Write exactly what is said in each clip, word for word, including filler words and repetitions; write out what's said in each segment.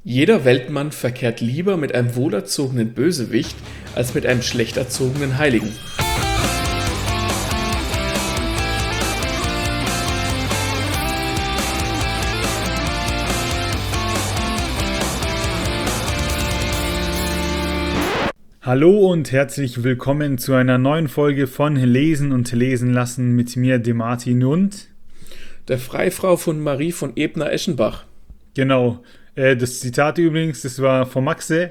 Jeder Weltmann verkehrt lieber mit einem wohlerzogenen Bösewicht als mit einem schlecht erzogenen Heiligen. Hallo und herzlich willkommen zu einer neuen Folge von Lesen und Lesen lassen mit mir, dem Martin und der Freifrau von Marie von Ebner-Eschenbach. Genau, äh, das Zitat übrigens, das war von Maxe.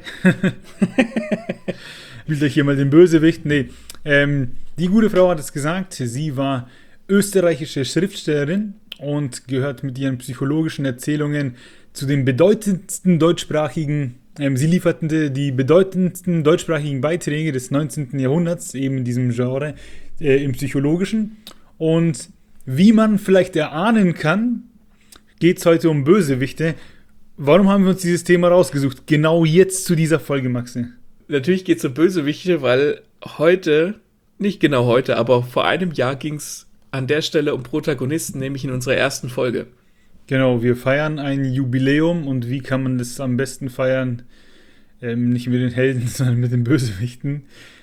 Will euch hier mal den Bösewicht? Nee, ähm, die gute Frau hat es gesagt, sie war österreichische Schriftstellerin und gehört mit ihren psychologischen Erzählungen zu den bedeutendsten deutschsprachigen Ähm, sie lieferten die bedeutendsten deutschsprachigen Beiträge des neunzehnten Jahrhunderts, eben in diesem Genre, äh, im Psychologischen. Und wie man vielleicht erahnen kann, geht es heute um Bösewichte. Warum haben wir uns dieses Thema rausgesucht? Genau jetzt zu dieser Folge, Maxe. Natürlich geht es um Bösewichte, weil heute, nicht genau heute, aber vor einem Jahr ging es an der Stelle um Protagonisten, nämlich in unserer ersten Folge. Genau, wir feiern ein Jubiläum und wie kann man das am besten feiern? Ähm, nicht mit den Helden, sondern mit den Bösewichten.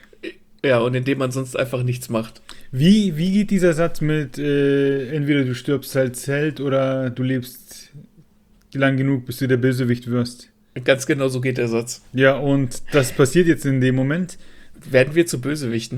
Ja, und indem man sonst einfach nichts macht. Wie, wie geht dieser Satz mit, äh, entweder du stirbst als Held oder du lebst lang genug, bis du der Bösewicht wirst? Ganz genau so geht der Satz. Ja, und das passiert jetzt in dem Moment. Werden wir zu Bösewichten?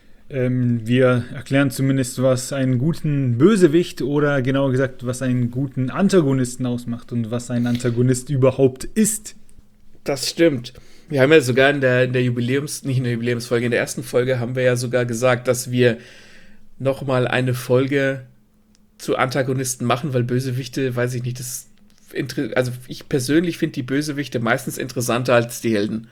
Ähm, wir erklären zumindest, was einen guten Bösewicht oder genauer gesagt, was einen guten Antagonisten ausmacht und was ein Antagonist überhaupt ist. Das stimmt. Wir haben ja sogar in der, in der Jubiläums-, nicht in der Jubiläumsfolge, in der ersten Folge haben wir ja sogar gesagt, dass wir nochmal eine Folge zu Antagonisten machen, weil Bösewichte, weiß ich nicht, das also ich persönlich finde die Bösewichte meistens interessanter als die Helden.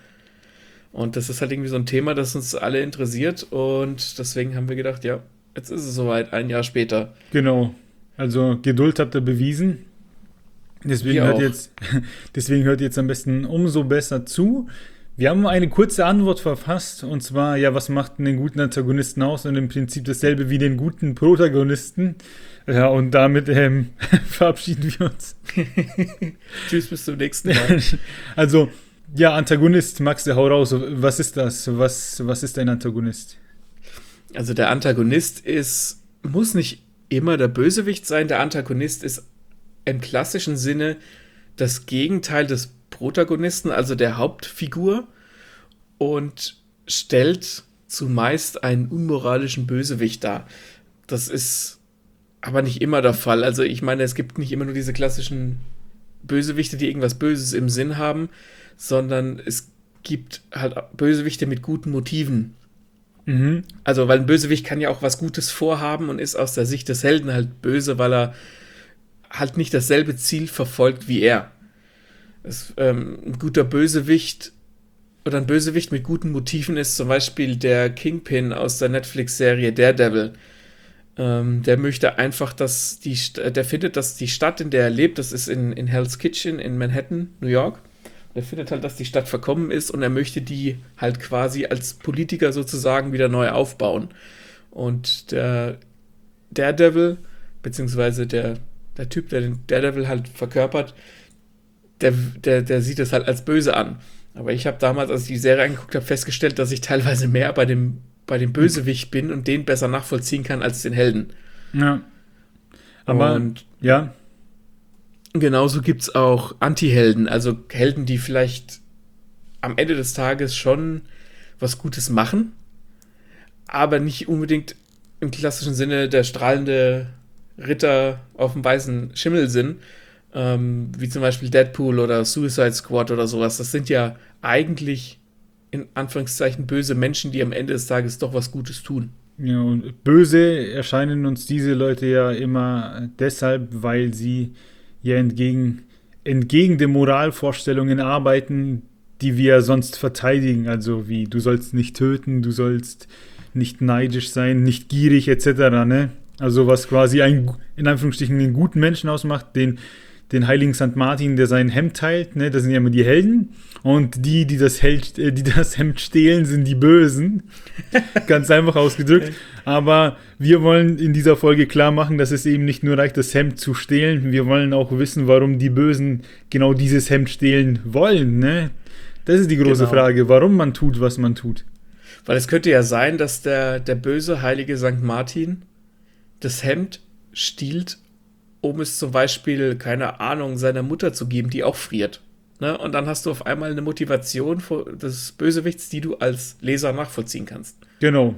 Und das ist halt irgendwie so ein Thema, das uns alle interessiert und deswegen haben wir gedacht, ja, jetzt ist es soweit, ein Jahr später. Genau, also Geduld habt ihr bewiesen, deswegen hört, jetzt, deswegen hört ihr jetzt am besten umso besser zu. Wir haben eine kurze Antwort verfasst und zwar, ja, was macht den guten Antagonisten aus und im Prinzip dasselbe wie den guten Protagonisten. Ja, und damit ähm, verabschieden wir uns. Tschüss, bis zum nächsten Mal. Also, ja, Antagonist, Max, hau raus. Was ist das? Was, was ist ein Antagonist? Also der Antagonist ist, muss nicht immer der Bösewicht sein. Der Antagonist ist im klassischen Sinne das Gegenteil des Protagonisten, also der Hauptfigur, und stellt zumeist einen unmoralischen Bösewicht dar. Das ist aber nicht immer der Fall. Also ich meine, es gibt nicht immer nur diese klassischen Bösewichte, die irgendwas Böses im Sinn haben, sondern es gibt halt Bösewichte mit guten Motiven. Mhm. Also, weil ein Bösewicht kann ja auch was Gutes vorhaben und ist aus der Sicht des Helden halt böse, weil er halt nicht dasselbe Ziel verfolgt wie er. Es, ähm, ein guter Bösewicht oder ein Bösewicht mit guten Motiven ist zum Beispiel der Kingpin aus der Netflix-Serie Daredevil. Ähm, der möchte einfach, dass die, der findet, dass die Stadt, in der er lebt, das ist in, in Hell's Kitchen in Manhattan, New York. Er findet halt, dass die Stadt verkommen ist und er möchte die halt quasi als Politiker sozusagen wieder neu aufbauen. Und der Daredevil, beziehungsweise der, der Typ, der den Daredevil halt verkörpert, der, der, der sieht es halt als böse an. Aber ich habe damals, als ich die Serie angeguckt habe, festgestellt, dass ich teilweise mehr bei dem, bei dem Bösewicht bin und den besser nachvollziehen kann als den Helden. Ja. Aber, und ja. Genauso gibt es auch Anti-Helden, also Helden, die vielleicht am Ende des Tages schon was Gutes machen, aber nicht unbedingt im klassischen Sinne der strahlende Ritter auf dem weißen Schimmel sind, ähm, wie zum Beispiel Deadpool oder Suicide Squad oder sowas. Das sind ja eigentlich in Anführungszeichen böse Menschen, die am Ende des Tages doch was Gutes tun. Ja, und böse erscheinen uns diese Leute ja immer deshalb, weil sie ja entgegen, entgegen den Moralvorstellungen arbeiten, die wir sonst verteidigen. Also wie, du sollst nicht töten, du sollst nicht neidisch sein, nicht gierig et cetera. Ne? Also was quasi ein, in Anführungsstrichen einen guten Menschen ausmacht, den, den heiligen Sankt Martin, der sein Hemd teilt, ne? Das sind ja immer die Helden. Und die, die das, Held, äh, die das Hemd stehlen, sind die Bösen. Ganz einfach ausgedrückt. Aber wir wollen in dieser Folge klar machen, dass es eben nicht nur reicht, das Hemd zu stehlen. Wir wollen auch wissen, warum die Bösen genau dieses Hemd stehlen wollen. Ne? Das ist die große genau. Frage, warum man tut, was man tut. Weil es könnte ja sein, dass der, der böse heilige Sankt Martin das Hemd stiehlt, um es zum Beispiel, keine Ahnung, seiner Mutter zu geben, die auch friert. Ne? Und dann hast du auf einmal eine Motivation des Bösewichts, die du als Leser nachvollziehen kannst. Genau.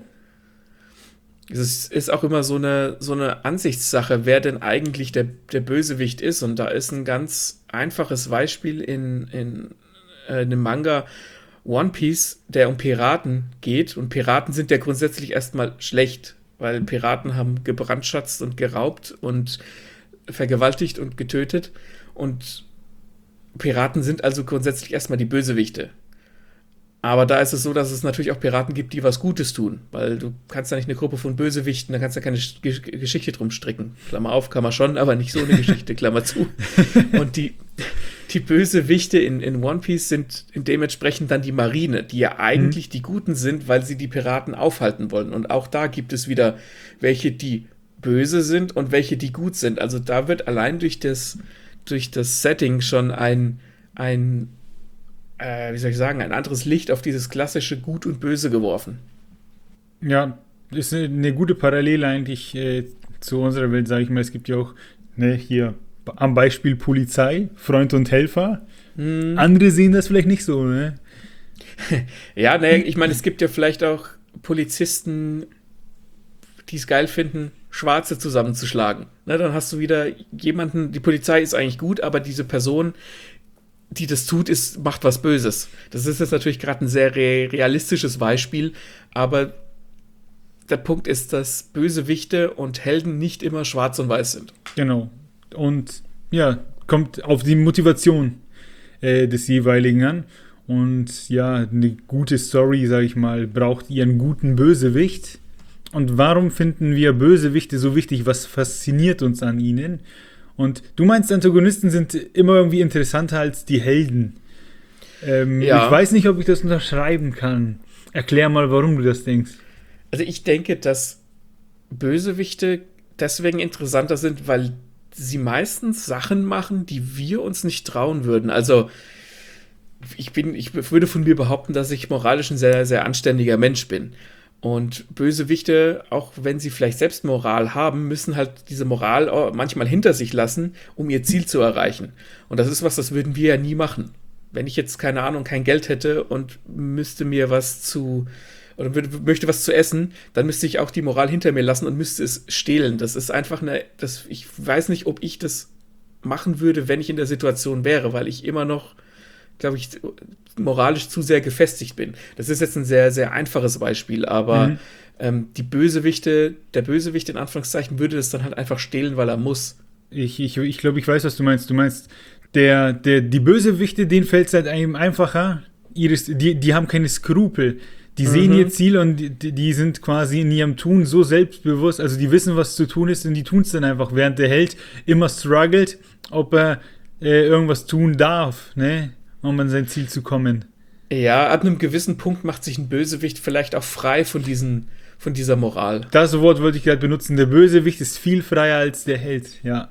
Es ist auch immer so eine, so eine Ansichtssache, wer denn eigentlich der, der Bösewicht ist. Und da ist ein ganz einfaches Beispiel in, in äh, einem Manga One Piece, der um Piraten geht. Und Piraten sind ja grundsätzlich erstmal schlecht, weil Piraten haben gebrandschatzt und geraubt und vergewaltigt und getötet. Und Piraten sind also grundsätzlich erstmal die Bösewichte. Aber da ist es so, dass es natürlich auch Piraten gibt, die was Gutes tun. Weil du kannst ja nicht eine Gruppe von Bösewichten, da kannst du ja keine G- Geschichte drum stricken. Klammer auf, kann man schon, aber nicht so eine Geschichte, Klammer zu. Und die, die Bösewichte in, in One Piece sind dementsprechend dann die Marine, die ja eigentlich mhm. die Guten sind, weil sie die Piraten aufhalten wollen. Und auch da gibt es wieder welche, die böse sind und welche, die gut sind. Also da wird allein durch das durch das Setting schon ein, ein äh, wie soll ich sagen, ein anderes Licht auf dieses klassische Gut und Böse geworfen. Ja, ist eine, eine gute Parallele eigentlich äh, zu unserer Welt, sage ich mal. Es gibt ja auch ne, hier am Beispiel Polizei, Freund und Helfer. Hm. Andere sehen das vielleicht nicht so, ne? Ja, ne, ich meine, es gibt ja vielleicht auch Polizisten, die es geil finden, Schwarze zusammenzuschlagen. Ne, dann hast du wieder jemanden, die Polizei ist eigentlich gut, aber diese Person, die das tut, ist, macht was Böses. Das ist jetzt natürlich gerade ein sehr re- realistisches Beispiel, aber der Punkt ist, dass Bösewichte und Helden nicht immer schwarz und weiß sind. Genau. Und ja, kommt auf die Motivation äh, des jeweiligen an. Und ja, eine gute Story, sage ich mal, braucht ihren guten Bösewicht. Und warum finden wir Bösewichte so wichtig? Was fasziniert uns an ihnen? Und du meinst, Antagonisten sind immer irgendwie interessanter als die Helden. Ähm, ja. Ich weiß nicht, ob ich das unterschreiben kann. Erklär mal, warum du das denkst. Also ich denke, dass Bösewichte deswegen interessanter sind, weil sie meistens Sachen machen, die wir uns nicht trauen würden. Also ich bin, ich würde von mir behaupten, dass ich moralisch ein sehr, sehr anständiger Mensch bin. Und Bösewichte, auch wenn sie vielleicht selbst Moral haben, müssen halt diese Moral manchmal hinter sich lassen, um ihr Ziel zu erreichen. Und das ist was, das würden wir ja nie machen. Wenn ich jetzt, keine Ahnung, kein Geld hätte und müsste mir was zu, oder möchte was zu essen, dann müsste ich auch die Moral hinter mir lassen und müsste es stehlen. Das ist einfach eine, das, ich weiß nicht, ob ich das machen würde, wenn ich in der Situation wäre, weil ich immer noch, glaube ich, moralisch zu sehr gefestigt bin. Das ist jetzt ein sehr, sehr einfaches Beispiel, aber mhm. ähm, die Bösewichte, der Bösewicht in Anführungszeichen würde das dann halt einfach stehlen, weil er muss. Ich, ich, ich glaube, ich weiß, was du meinst. Du meinst, der, der, die Bösewichte, denen fällt es halt einem einfacher, ihres, die, die haben keine Skrupel. Die mhm. sehen ihr Ziel und die, die sind quasi in ihrem Tun so selbstbewusst, also die wissen, was zu tun ist und die tun es dann einfach, während der Held immer struggelt, ob er äh, irgendwas tun darf, ne? Um an sein Ziel zu kommen. Ja, ab einem gewissen Punkt macht sich ein Bösewicht vielleicht auch frei von, diesen, von dieser Moral. Das Wort wollte ich gerade benutzen. Der Bösewicht ist viel freier als der Held, ja.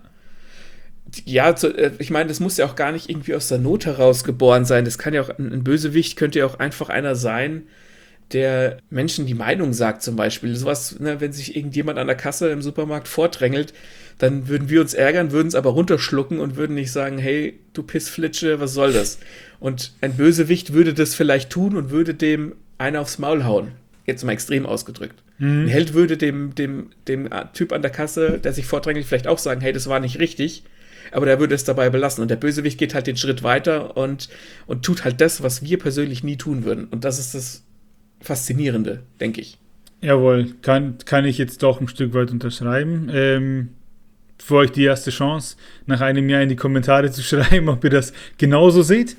Ja, ich meine, das muss ja auch gar nicht irgendwie aus der Not heraus geboren sein. Das kann ja auch, ein Bösewicht könnte ja auch einfach einer sein, der Menschen die Meinung sagt zum Beispiel. Sowas, ne, wenn sich irgendjemand an der Kasse im Supermarkt vordrängelt, dann würden wir uns ärgern, würden es aber runterschlucken und würden nicht sagen, hey, du Pissflitsche, was soll das? Und ein Bösewicht würde das vielleicht tun und würde dem einer aufs Maul hauen. Jetzt mal extrem ausgedrückt. Mhm. Ein Held würde dem, dem, dem Typ an der Kasse, der sich vordrängelt, vielleicht auch sagen, hey, das war nicht richtig, aber der würde es dabei belassen. Und der Bösewicht geht halt den Schritt weiter und, und tut halt das, was wir persönlich nie tun würden. Und das ist das Faszinierende, denke ich. Jawohl, kann, kann ich jetzt doch ein Stück weit unterschreiben. Ähm, für euch die erste Chance, nach einem Jahr in die Kommentare zu schreiben, ob ihr das genauso seht.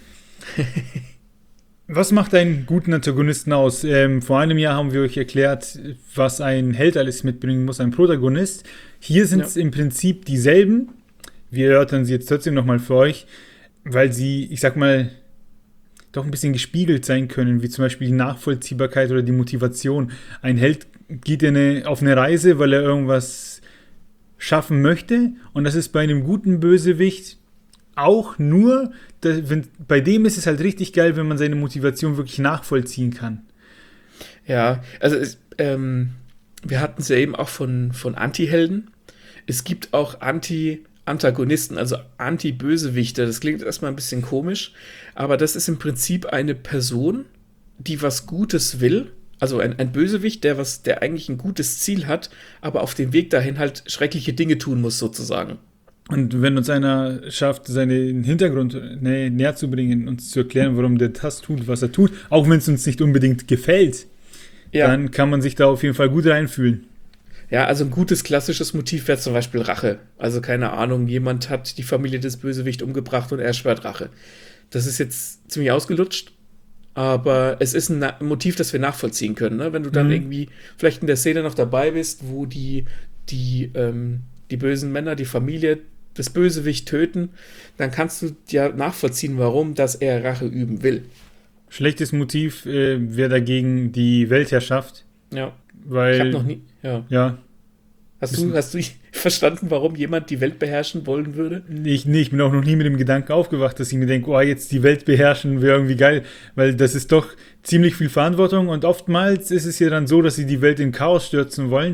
Was macht einen guten Antagonisten aus? Ähm, vor einem Jahr haben wir euch erklärt, was ein Held alles mitbringen muss, ein Protagonist. Hier sind es ja. im Prinzip dieselben. wir erörtern sie jetzt trotzdem nochmal für euch, weil sie, ich sag mal, doch ein bisschen gespiegelt sein können, wie zum Beispiel die Nachvollziehbarkeit oder die Motivation. Ein Held geht in eine, auf eine Reise, weil er irgendwas schaffen möchte, und das ist bei einem guten Bösewicht auch nur, dass, wenn, bei dem ist es halt richtig geil, wenn man seine Motivation wirklich nachvollziehen kann. Ja, also es, ähm, wir hatten es ja eben auch von, von Anti-Helden. Es gibt auch Anti-Antagonisten, also Anti-Bösewichte. Das klingt erstmal ein bisschen komisch, aber das ist im Prinzip eine Person, die was Gutes will. Also ein, ein Bösewicht, der was, der eigentlich ein gutes Ziel hat, aber auf dem Weg dahin halt schreckliche Dinge tun muss, sozusagen. Und wenn uns einer schafft, seinen Hintergrund nä- näher zu bringen, uns zu erklären, warum der das tut, was er tut, auch wenn es uns nicht unbedingt gefällt, ja, dann kann man sich da auf jeden Fall gut reinfühlen. Ja, also ein gutes klassisches Motiv wäre zum Beispiel Rache. Also keine Ahnung, jemand hat die Familie des Bösewichts umgebracht und er schwört Rache. Das ist jetzt ziemlich ausgelutscht, aber es ist ein Na- Motiv, das wir nachvollziehen können. Ne? Wenn du dann Mhm. irgendwie vielleicht in der Szene noch dabei bist, wo die, die, ähm, die bösen Männer die Familie des Bösewichts töten, dann kannst du ja nachvollziehen, warum, dass er Rache üben will. Schlechtes Motiv äh, wäre dagegen die Weltherrschaft, Ja, weil... ich habe noch nie, ja. Ja, Hast du, hast du verstanden, warum jemand die Welt beherrschen wollen würde? ich, nee, ich bin auch noch nie mit dem Gedanken aufgewacht, dass ich mir denke, oh, jetzt die Welt beherrschen wäre irgendwie geil, weil das ist doch ziemlich viel Verantwortung, und oftmals ist es ja dann so, dass sie die Welt in Chaos stürzen wollen,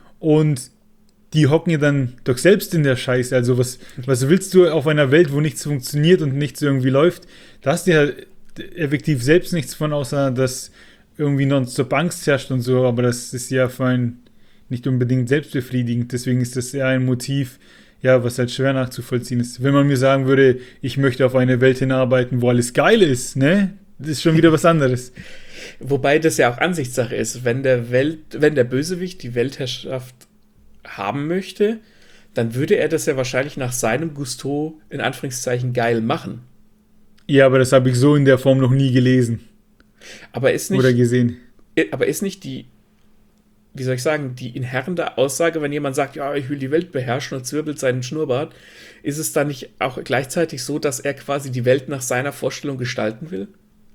und die hocken ja dann doch selbst in der Scheiße. Also was, was willst du auf einer Welt, wo nichts funktioniert und nichts irgendwie läuft? Da hast du ja effektiv selbst nichts von, außer dass irgendwie nonstop Angst herrscht und so, aber das ist ja für einen nicht unbedingt selbstbefriedigend. Deswegen ist das eher ein Motiv, ja, was halt schwer nachzuvollziehen ist. Wenn man mir sagen würde, ich möchte auf eine Welt hinarbeiten, wo alles geil ist, ne? Das ist schon wieder was anderes. Wobei das ja auch Ansichtssache ist. Wenn der Welt, wenn der Bösewicht die Weltherrschaft haben möchte, dann würde er das ja wahrscheinlich nach seinem Gusto in Anführungszeichen geil machen. Ja, aber das habe ich so in der Form noch nie gelesen. Aber ist nicht, oder gesehen. aber ist nicht die, wie soll ich sagen, die inhärente Aussage, wenn jemand sagt, ja, ich will die Welt beherrschen und zwirbelt seinen Schnurrbart, ist es dann nicht auch gleichzeitig so, dass er quasi die Welt nach seiner Vorstellung gestalten will?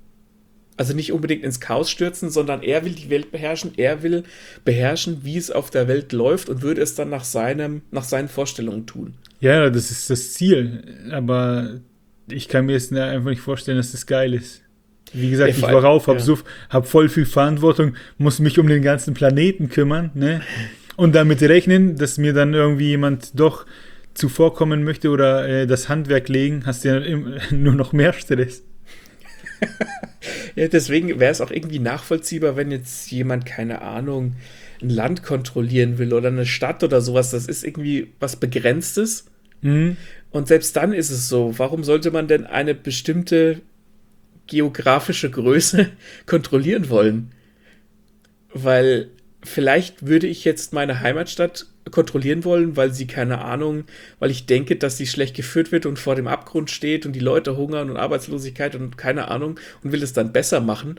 Also nicht unbedingt ins Chaos stürzen, sondern er will die Welt beherrschen, er will beherrschen, wie es auf der Welt läuft, und würde es dann nach seinem, nach seinen Vorstellungen tun. Ja, das ist das Ziel, aber ich kann mir jetzt einfach nicht vorstellen, dass das geil ist. Wie gesagt, Ja, ich vor war allem- rauf, hab, ja. so, hab voll viel Verantwortung, muss mich um den ganzen Planeten kümmern, ne? Und damit rechnen, dass mir dann irgendwie jemand doch zuvorkommen möchte oder äh, das Handwerk legen, hast du ja im, nur noch mehr Stress. Ja, deswegen wäre es auch irgendwie nachvollziehbar, wenn jetzt jemand, keine Ahnung, ein Land kontrollieren will oder eine Stadt oder sowas. Das ist irgendwie was Begrenztes. Mhm. Und selbst dann ist es so, warum sollte man denn eine bestimmte geografische Größe kontrollieren wollen? Weil vielleicht würde ich jetzt meine Heimatstadt kontrollieren wollen, weil sie, keine Ahnung, weil ich denke, dass sie schlecht geführt wird und vor dem Abgrund steht und die Leute hungern und Arbeitslosigkeit und keine Ahnung, und will es dann besser machen.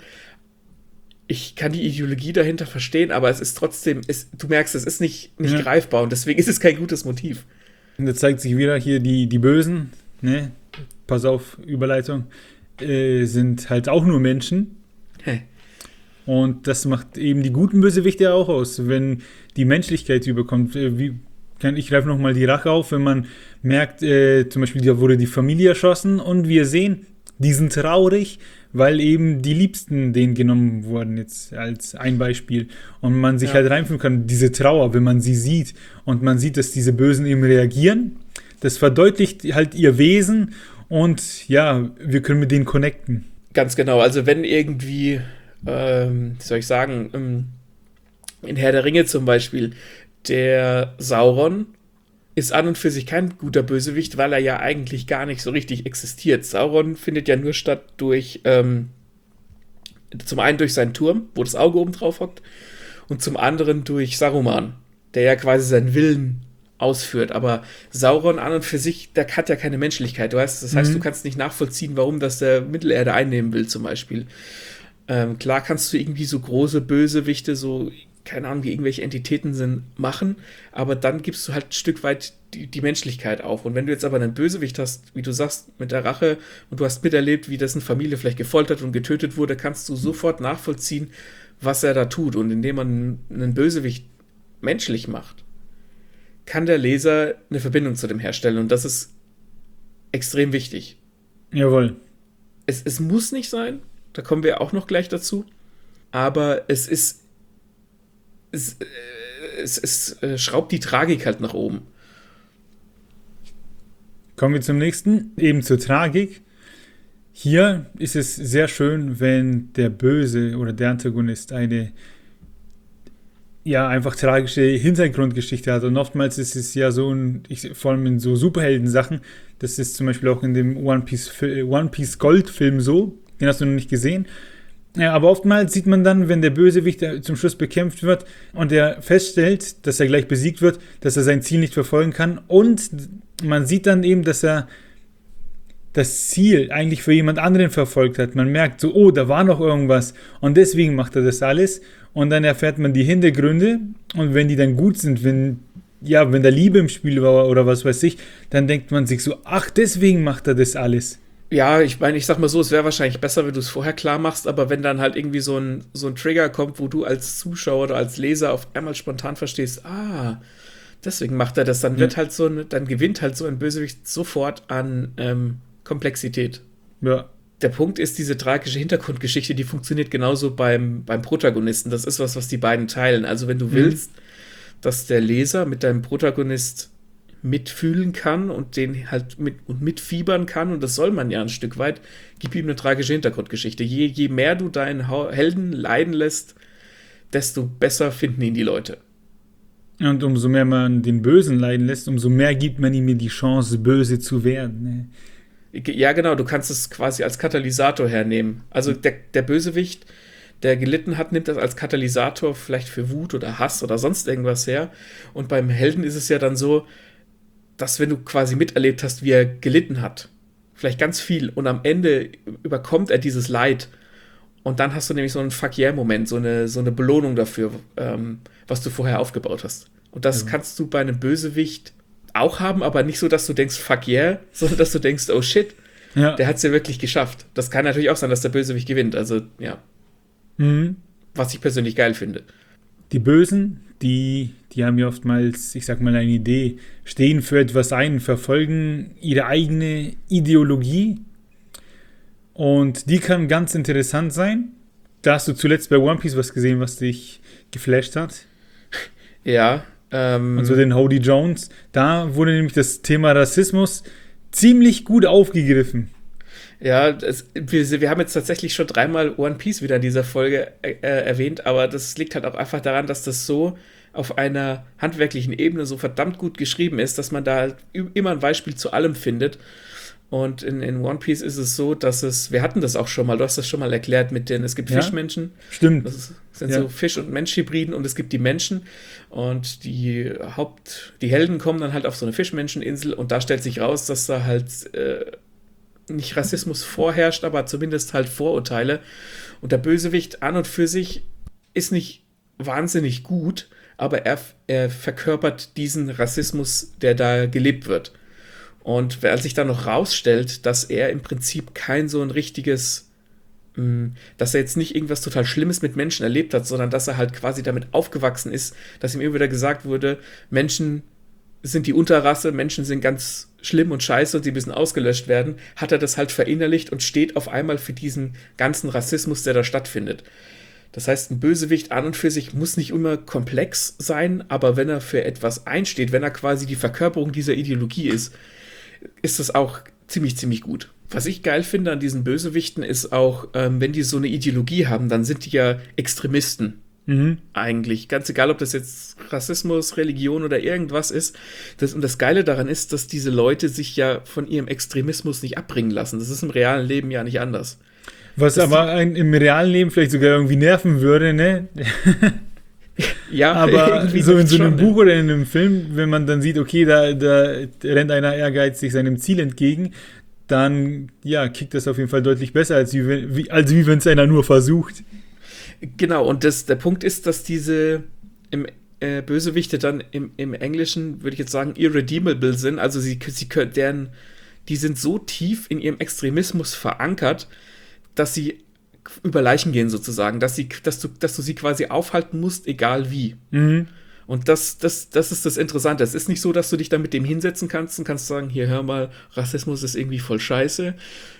Ich kann die Ideologie dahinter verstehen, aber es ist trotzdem, es, du merkst, es ist nicht, nicht Ja. greifbar, und deswegen ist es kein gutes Motiv. Und da zeigt sich wieder hier die, die Bösen, ne? Pass auf, Überleitung, äh, sind halt auch nur Menschen. Hä. Und das macht eben die guten Bösewichte auch aus, wenn die Menschlichkeit überkommt. Äh, Wie kann ich greife nochmal die Rache auf, wenn man merkt, äh, zum Beispiel, da wurde die Familie erschossen, und wir sehen, die sind traurig, weil eben die Liebsten denen genommen wurden, jetzt als ein Beispiel. Und man sich Ja. halt reinfühlen kann, diese Trauer, wenn man sie sieht und man sieht, dass diese Bösen eben reagieren, das verdeutlicht halt ihr Wesen, und ja, wir können mit denen connecten. Ganz genau, also wenn irgendwie, ähm, wie soll ich sagen, ähm, in Herr der Ringe zum Beispiel, der Sauron ist an und für sich kein guter Bösewicht, weil er ja eigentlich gar nicht so richtig existiert. Sauron findet ja nur statt durch, ähm, zum einen durch seinen Turm, wo das Auge oben drauf hockt, und zum anderen durch Saruman, der ja quasi seinen Willen ausführt. Aber Sauron an und für sich, der hat ja keine Menschlichkeit. Du weißt, das heißt, Mhm. du kannst nicht nachvollziehen, warum das der Mittelerde einnehmen will, zum Beispiel. Ähm, klar kannst du irgendwie so große Bösewichte, so keine Ahnung, wie irgendwelche Entitäten sind, machen, aber dann gibst du halt ein Stück weit die, die Menschlichkeit auf. Und wenn du jetzt aber einen Bösewicht hast, wie du sagst, mit der Rache und du hast miterlebt, wie dessen Familie vielleicht gefoltert und getötet wurde, kannst du sofort nachvollziehen, was er da tut. Und indem man einen Bösewicht menschlich macht, kann der Leser eine Verbindung zu dem herstellen. Und das ist extrem wichtig. Jawohl. Es, es muss nicht sein, da kommen wir auch noch gleich dazu, aber es ist es, äh, es, es äh, schraubt die Tragik halt nach oben. Kommen wir zum nächsten, eben zur Tragik. Hier ist es sehr schön, wenn der Böse oder der Antagonist eine ja einfach tragische Hintergrundgeschichte hat. Und oftmals ist es ja so, ein, ich, vor allem in so Superhelden-Sachen, das ist zum Beispiel auch in dem One Piece, One Piece Gold-Film so, den hast du noch nicht gesehen. Ja, aber oftmals sieht man dann, wenn der Bösewicht zum Schluss bekämpft wird und er feststellt, dass er gleich besiegt wird, dass er sein Ziel nicht verfolgen kann, und man sieht dann eben, dass er das Ziel eigentlich für jemand anderen verfolgt hat. Man merkt so, oh, da war noch irgendwas und deswegen macht er das alles, und dann erfährt man die Hintergründe, und wenn die dann gut sind, wenn ja, wenn da Liebe im Spiel war oder was weiß ich, dann denkt man sich so, ach, deswegen macht er das alles. Ja, ich meine, ich sag mal so, es wäre wahrscheinlich besser, wenn du es vorher klar machst, aber wenn dann halt irgendwie so ein, so ein Trigger kommt, wo du als Zuschauer oder als Leser auf einmal spontan verstehst, ah, deswegen macht er das, dann wird ja. halt so ein, dann gewinnt halt so ein Bösewicht sofort an ähm, Komplexität. Ja. Der Punkt ist, diese tragische Hintergrundgeschichte, die funktioniert genauso beim, beim Protagonisten. Das ist was, was die beiden teilen. Also wenn du mhm. willst, dass der Leser mit deinem Protagonist mitfühlen kann und den halt mit und mitfiebern kann, und das soll man ja ein Stück weit, gib ihm eine tragische Hintergrundgeschichte. Je, je mehr du deinen Helden leiden lässt, desto besser finden ihn die Leute. Und umso mehr man den Bösen leiden lässt, umso mehr gibt man ihm die Chance, böse zu werden. Ne? Ja, genau, du kannst es quasi als Katalysator hernehmen. Also der, der Bösewicht, der gelitten hat, nimmt das als Katalysator vielleicht für Wut oder Hass oder sonst irgendwas her. Und beim Helden ist es ja dann so, dass wenn du quasi miterlebt hast, wie er gelitten hat, vielleicht ganz viel, und am Ende überkommt er dieses Leid, und dann hast du nämlich so einen Fuck-yeah-Moment, so eine, so eine Belohnung dafür, ähm, was du vorher aufgebaut hast. Und das ja. kannst du bei einem Bösewicht auch haben, aber nicht so, dass du denkst, fuck yeah, sondern dass du denkst, oh shit, ja. der hat es ja wirklich geschafft. Das kann natürlich auch sein, dass der Bösewicht gewinnt, also ja. Mhm. Was ich persönlich geil finde. Die Bösen, die, die haben ja oftmals, ich sag mal, eine Idee, stehen für etwas ein, verfolgen ihre eigene Ideologie, und die kann ganz interessant sein. Da hast du zuletzt bei One Piece was gesehen, was dich geflasht hat. Ja. Ähm, also den Hody Jones. Da wurde nämlich das Thema Rassismus ziemlich gut aufgegriffen. Ja, das, wir, wir haben jetzt tatsächlich schon dreimal One Piece wieder in dieser Folge äh, erwähnt, aber das liegt halt auch einfach daran, dass das so auf einer handwerklichen Ebene so verdammt gut geschrieben ist, dass man da halt immer ein Beispiel zu allem findet. Und in, in One Piece ist es so, dass es, wir hatten das auch schon mal, du hast das schon mal erklärt mit den, es gibt ja, Fischmenschen. Stimmt. Das ist, sind ja. so Fisch- und Mensch-Hybriden, und es gibt die Menschen, und die Haupt, die Helden kommen dann halt auf so eine Fischmenscheninsel, und da stellt sich raus, dass da halt äh, nicht Rassismus vorherrscht, aber zumindest halt Vorurteile. Und der Bösewicht an und für sich ist nicht wahnsinnig gut, aber er, er verkörpert diesen Rassismus, der da gelebt wird. Und als sich dann noch rausstellt, dass er im Prinzip kein so ein richtiges, mh, dass er jetzt nicht irgendwas total Schlimmes mit Menschen erlebt hat, sondern dass er halt quasi damit aufgewachsen ist, dass ihm immer wieder gesagt wurde, Menschen sind die Unterrasse, Menschen sind ganz schlimm und scheiße und sie müssen ausgelöscht werden, hat er das halt verinnerlicht und steht auf einmal für diesen ganzen Rassismus, der da stattfindet. Das heißt, ein Bösewicht an und für sich muss nicht immer komplex sein, aber wenn er für etwas einsteht, wenn er quasi die Verkörperung dieser Ideologie ist, ist das auch ziemlich, ziemlich gut. Was ich geil finde an diesen Bösewichten ist auch, ähm, wenn die so eine Ideologie haben, dann sind die ja Extremisten. Mhm. Eigentlich. Ganz egal, ob das jetzt Rassismus, Religion oder irgendwas ist. Das, und das Geile daran ist, dass diese Leute sich ja von ihrem Extremismus nicht abbringen lassen. Das ist im realen Leben ja nicht anders. Was das aber ein, im realen Leben vielleicht sogar irgendwie nerven würde, ne? Ja, aber so in so einem schon, Buch ne? oder in einem Film, wenn man dann sieht, okay, da, da rennt einer ehrgeizig seinem Ziel entgegen, dann ja, kickt das auf jeden Fall deutlich besser, als wie, wie, als wie wenn es einer nur versucht. Genau, und das, der Punkt ist, dass diese, im äh, Bösewichte dann im, im Englischen, würde ich jetzt sagen, irredeemable sind. Also sie, sie können, deren, die sind so tief in ihrem Extremismus verankert, dass sie über Leichen gehen sozusagen, dass, sie, dass, du, dass du sie quasi aufhalten musst, egal wie. Mhm. Und das, das, das ist das Interessante. Es ist nicht so, dass du dich dann mit dem hinsetzen kannst und kannst sagen, hier, hör mal, Rassismus ist irgendwie voll scheiße.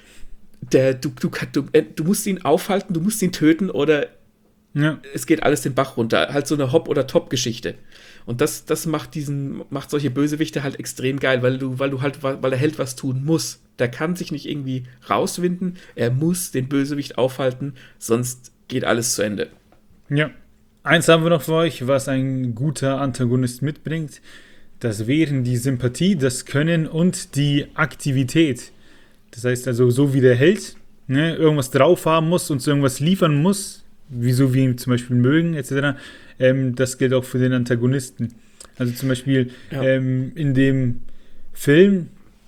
Der, du, du, du, du musst ihn aufhalten, du musst ihn töten oder ja. es geht alles den Bach runter. Halt so eine Hop- oder Top-Geschichte. Und das, das macht diesen, macht solche Bösewichte halt extrem geil, weil du, weil du halt, weil der Held was tun muss. Der kann sich nicht irgendwie rauswinden, er muss den Bösewicht aufhalten, sonst geht alles zu Ende. Ja. Eins haben wir noch für euch, was ein guter Antagonist mitbringt. Das wären die Sympathie, das Können und die Aktivität. Das heißt also, so wie der Held ne, irgendwas drauf haben muss und irgendwas liefern muss, wieso wir ihn zum Beispiel mögen, et cetera, ähm, das gilt auch für den Antagonisten. Also zum Beispiel ja. ähm, in dem Film,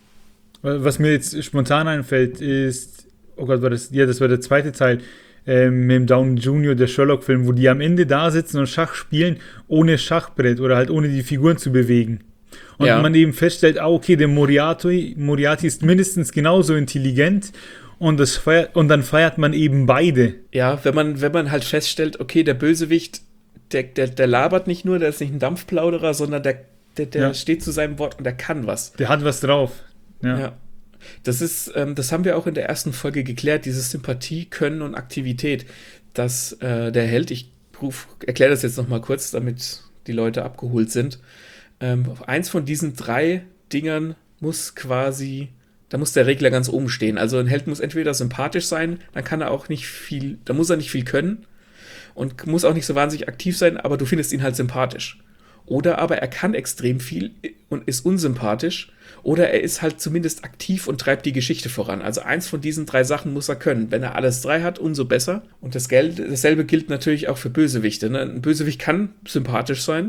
was mir jetzt spontan einfällt, ist, oh Gott, war das, ja, das war der zweite Teil, ähm, mit dem Downey Junior, der Sherlock-Film, wo die am Ende da sitzen und Schach spielen, ohne Schachbrett oder halt ohne die Figuren zu bewegen. Und ja. man eben feststellt, ah, okay, der Moriarty, Moriarty ist mindestens genauso intelligent und, das feiert, und dann feiert man eben beide. Ja, wenn man, wenn man halt feststellt, okay, der Bösewicht, der, der, der labert nicht nur, der ist nicht ein Dampfplauderer, sondern der, der, der ja. steht zu seinem Wort und der kann was. Der hat was drauf. Ja. ja. Das ist, ähm, das haben wir auch in der ersten Folge geklärt, dieses Sympathie, Können und Aktivität, dass äh, der Held, ich erkläre das jetzt nochmal kurz, damit die Leute abgeholt sind, ähm, eins von diesen drei Dingern muss quasi, da muss der Regler ganz oben stehen. Also ein Held muss entweder sympathisch sein, dann kann er auch nicht viel, da muss er nicht viel können und muss auch nicht so wahnsinnig aktiv sein, aber du findest ihn halt sympathisch. Oder aber er kann extrem viel und ist unsympathisch. Oder er ist halt zumindest aktiv und treibt die Geschichte voran. Also eins von diesen drei Sachen muss er können. Wenn er alles drei hat, umso besser. Und das Geld, dasselbe gilt natürlich auch für Bösewichte. Ne? Ein Bösewicht kann sympathisch sein,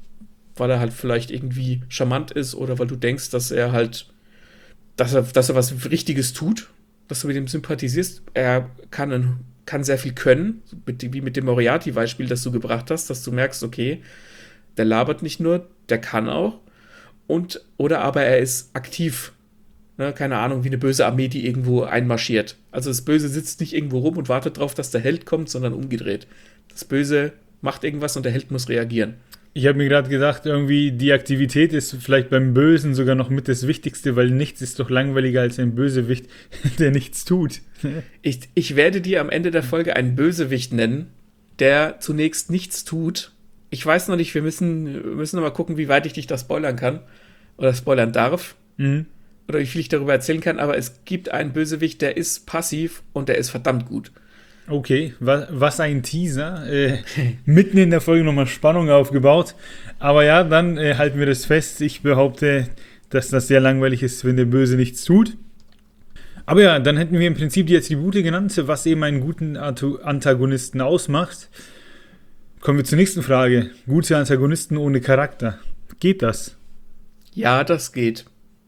weil er halt vielleicht irgendwie charmant ist oder weil du denkst, dass er halt, dass er, dass er was Richtiges tut, dass du mit ihm sympathisierst. Er kann, ein, kann sehr viel können, mit, wie mit dem Moriarty-Beispiel, das du gebracht hast, dass du merkst, okay, der labert nicht nur, der kann auch. Und, oder aber er ist aktiv. Ne, keine Ahnung, wie eine böse Armee, die irgendwo einmarschiert. Also das Böse sitzt nicht irgendwo rum und wartet drauf, dass der Held kommt, sondern umgedreht. Das Böse macht irgendwas und der Held muss reagieren. Ich habe mir gerade gedacht, irgendwie die Aktivität ist vielleicht beim Bösen sogar noch mit das Wichtigste, weil nichts ist doch langweiliger als ein Bösewicht, der nichts tut. Ich, ich werde dir am Ende der Folge einen Bösewicht nennen, der zunächst nichts tut. Ich weiß noch nicht, wir müssen, wir müssen noch mal gucken, wie weit ich dich da spoilern kann. Oder spoilern darf. Mhm. Oder wie viel ich darüber erzählen kann. Aber es gibt einen Bösewicht, der ist passiv und der ist verdammt gut. Okay, was, was ein Teaser. Äh, mitten in der Folge nochmal Spannung aufgebaut. Aber ja, dann äh, halten wir das fest. Ich behaupte, dass das sehr langweilig ist, wenn der Böse nichts tut. Aber ja, dann hätten wir im Prinzip die Attribute genannt, was eben einen guten Antagonisten ausmacht. Kommen wir zur nächsten Frage. Gute Antagonisten ohne Charakter. Geht das? Ja, das geht.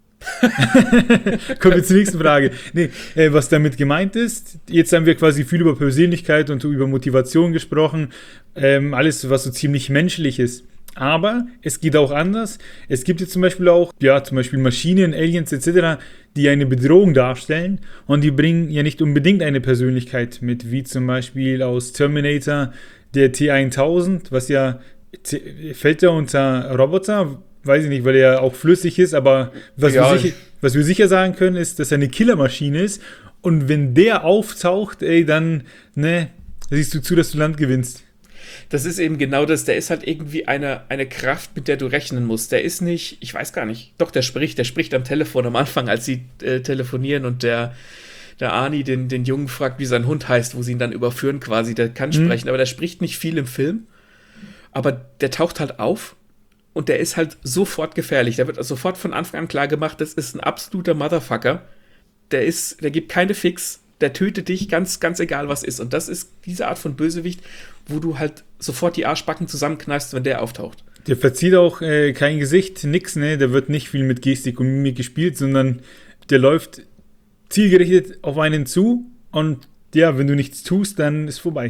Kommen wir zur nächsten Frage. Nee, äh, was damit gemeint ist, jetzt haben wir quasi viel über Persönlichkeit und über Motivation gesprochen. Ähm, alles, was so ziemlich menschlich ist. Aber es geht auch anders. Es gibt jetzt zum Beispiel auch, ja, zum Beispiel Maschinen, Aliens et cetera, die eine Bedrohung darstellen und die bringen ja nicht unbedingt eine Persönlichkeit mit, wie zum Beispiel aus Terminator der T tausend, was ja, fällt ja unter Roboter, weiß ich nicht, weil er auch flüssig ist, aber was, ja. wir sicher, was wir sicher sagen können, ist, dass er eine Killermaschine ist und wenn der auftaucht, ey, dann, ne, siehst du zu, dass du Land gewinnst. Das ist eben genau das, der ist halt irgendwie eine, eine Kraft, mit der du rechnen musst. Der ist nicht, ich weiß gar nicht, doch, der spricht, der spricht am Telefon am Anfang, als sie äh, telefonieren und der Der Arnie den, den Jungen fragt, wie sein Hund heißt, wo sie ihn dann überführen quasi. Der kann mhm. sprechen, aber der spricht nicht viel im Film. Aber der taucht halt auf und der ist halt sofort gefährlich. Der wird also sofort von Anfang an klar gemacht, das ist ein absoluter Motherfucker. Der ist, der gibt keine Fix. Der tötet dich, ganz, ganz egal was ist. Und das ist diese Art von Bösewicht, wo du halt sofort die Arschbacken zusammenkneifst, wenn der auftaucht. Der verzieht auch äh, kein Gesicht, nix, ne? Der wird nicht viel mit Gestik und Mimik gespielt, sondern der läuft zielgerichtet auf einen zu und ja, wenn du nichts tust, dann ist vorbei.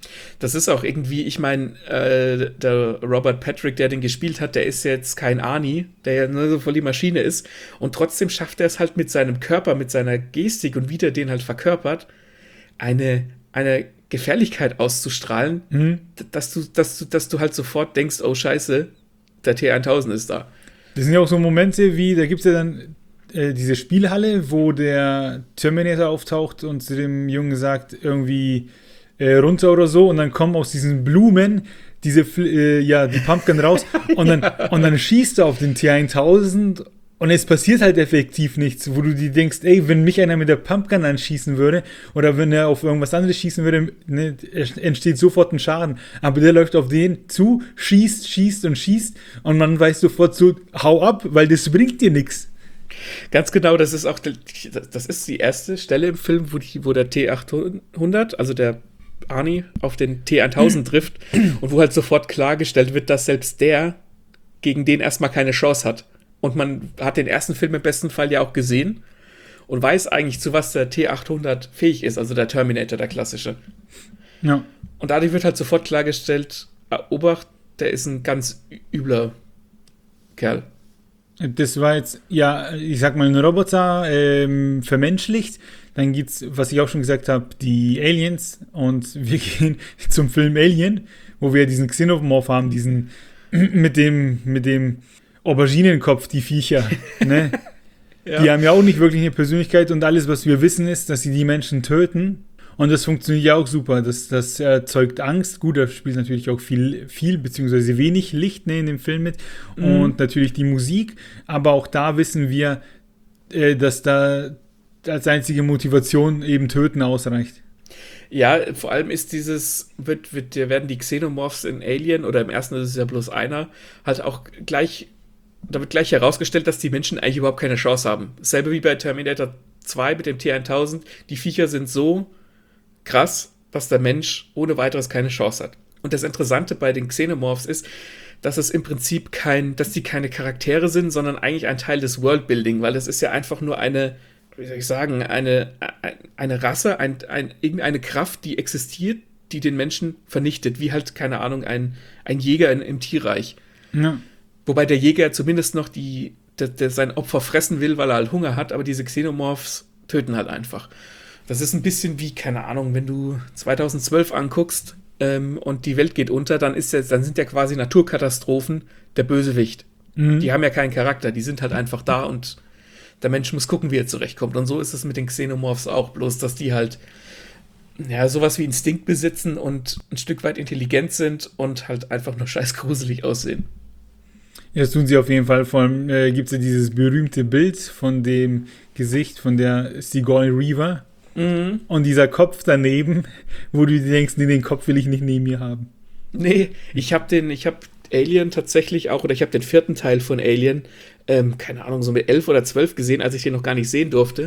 Das ist auch irgendwie, ich meine, äh, der Robert Patrick, der den gespielt hat, der ist jetzt kein Arnie, der ja nur so voll die Maschine ist. Und trotzdem schafft er es halt mit seinem Körper, mit seiner Gestik und wie der den halt verkörpert, eine, eine Gefährlichkeit auszustrahlen, Mhm. dass du, dass du, dass du halt sofort denkst, oh Scheiße, der T tausend ist da. Das sind ja auch so Momente wie, da gibt es ja dann äh, diese Spielhalle, wo der Terminator auftaucht und zu dem Jungen sagt, irgendwie äh, runter oder so, und dann kommen aus diesen Blumen diese, Fl- äh, ja, die Pumpkin raus und dann, und dann schießt er auf den T tausend und es passiert halt effektiv nichts, wo du dir denkst, ey, wenn mich einer mit der Pumpgun anschießen würde oder wenn er auf irgendwas anderes schießen würde, ne, entsteht sofort ein Schaden. Aber der läuft auf den zu, schießt, schießt und schießt und man weiß sofort so, hau ab, weil das bringt dir nichts. Ganz genau, das ist auch, das ist die erste Stelle im Film, wo, die, wo der T achthundert, also der Arnie, auf den T tausend trifft und wo halt sofort klargestellt wird, dass selbst der gegen den erstmal keine Chance hat. Und man hat den ersten Film im besten Fall ja auch gesehen und weiß eigentlich, zu was der T achthundert fähig ist, also der Terminator, der klassische. Ja. Und dadurch wird halt sofort klargestellt, ah, Obacht, der ist ein ganz übler Kerl. Das war jetzt, ja, ich sag mal, ein Roboter ähm, vermenschlicht. Dann gibt's, was ich auch schon gesagt habe, die Aliens. Und wir gehen zum Film Alien, wo wir diesen Xenomorph haben, diesen mit dem, mit dem Auberginenkopf, die Viecher. Ne? Ja. Die haben ja auch nicht wirklich eine Persönlichkeit und alles, was wir wissen, ist, dass sie die Menschen töten. Und das funktioniert ja auch super. Das, das erzeugt Angst. Gut, da spielt natürlich auch viel, viel beziehungsweise wenig Licht, ne, in dem Film mit. Mhm. Und natürlich die Musik. Aber auch da wissen wir, äh, dass da als einzige Motivation eben Töten ausreicht. Ja, vor allem ist dieses, wird, wird, werden die Xenomorphs in Alien, oder im ersten ist es ja bloß einer, halt auch gleich, da wird gleich herausgestellt, dass die Menschen eigentlich überhaupt keine Chance haben. Dasselbe wie bei Terminator zwei mit dem T tausend. Die Viecher sind so krass, dass der Mensch ohne weiteres keine Chance hat. Und das Interessante bei den Xenomorphs ist, dass es im Prinzip kein, dass die keine Charaktere sind, sondern eigentlich ein Teil des Worldbuilding, weil das ist ja einfach nur eine, wie soll ich sagen, eine, eine Rasse, ein, ein, irgendeine Kraft, die existiert, die den Menschen vernichtet, wie halt, keine Ahnung, ein, ein Jäger in, im Tierreich. Ja. Wobei der Jäger zumindest noch die, der, der sein Opfer fressen will, weil er halt Hunger hat, aber diese Xenomorphs töten halt einfach. Das ist ein bisschen wie, keine Ahnung, wenn du zweitausendzwölf anguckst ähm, und die Welt geht unter, dann, ist ja, dann sind ja quasi Naturkatastrophen der Bösewicht. Mhm. Die haben ja keinen Charakter, die sind halt einfach da und der Mensch muss gucken, wie er zurechtkommt. Und so ist es mit den Xenomorphs auch, bloß dass die halt ja sowas wie Instinkt besitzen und ein Stück weit intelligent sind und halt einfach nur scheiß gruselig aussehen. Ja, das tun sie auf jeden Fall. Vor allem äh, gibt es ja dieses berühmte Bild von dem Gesicht von der Sigourney Weaver. Mhm. Und dieser Kopf daneben, wo du dir denkst, nee, den Kopf will ich nicht neben mir haben. Nee, ich habe den, ich habe Alien tatsächlich auch, oder ich habe den vierten Teil von Alien, ähm, keine Ahnung, so mit elf oder zwölf gesehen, als ich den noch gar nicht sehen durfte.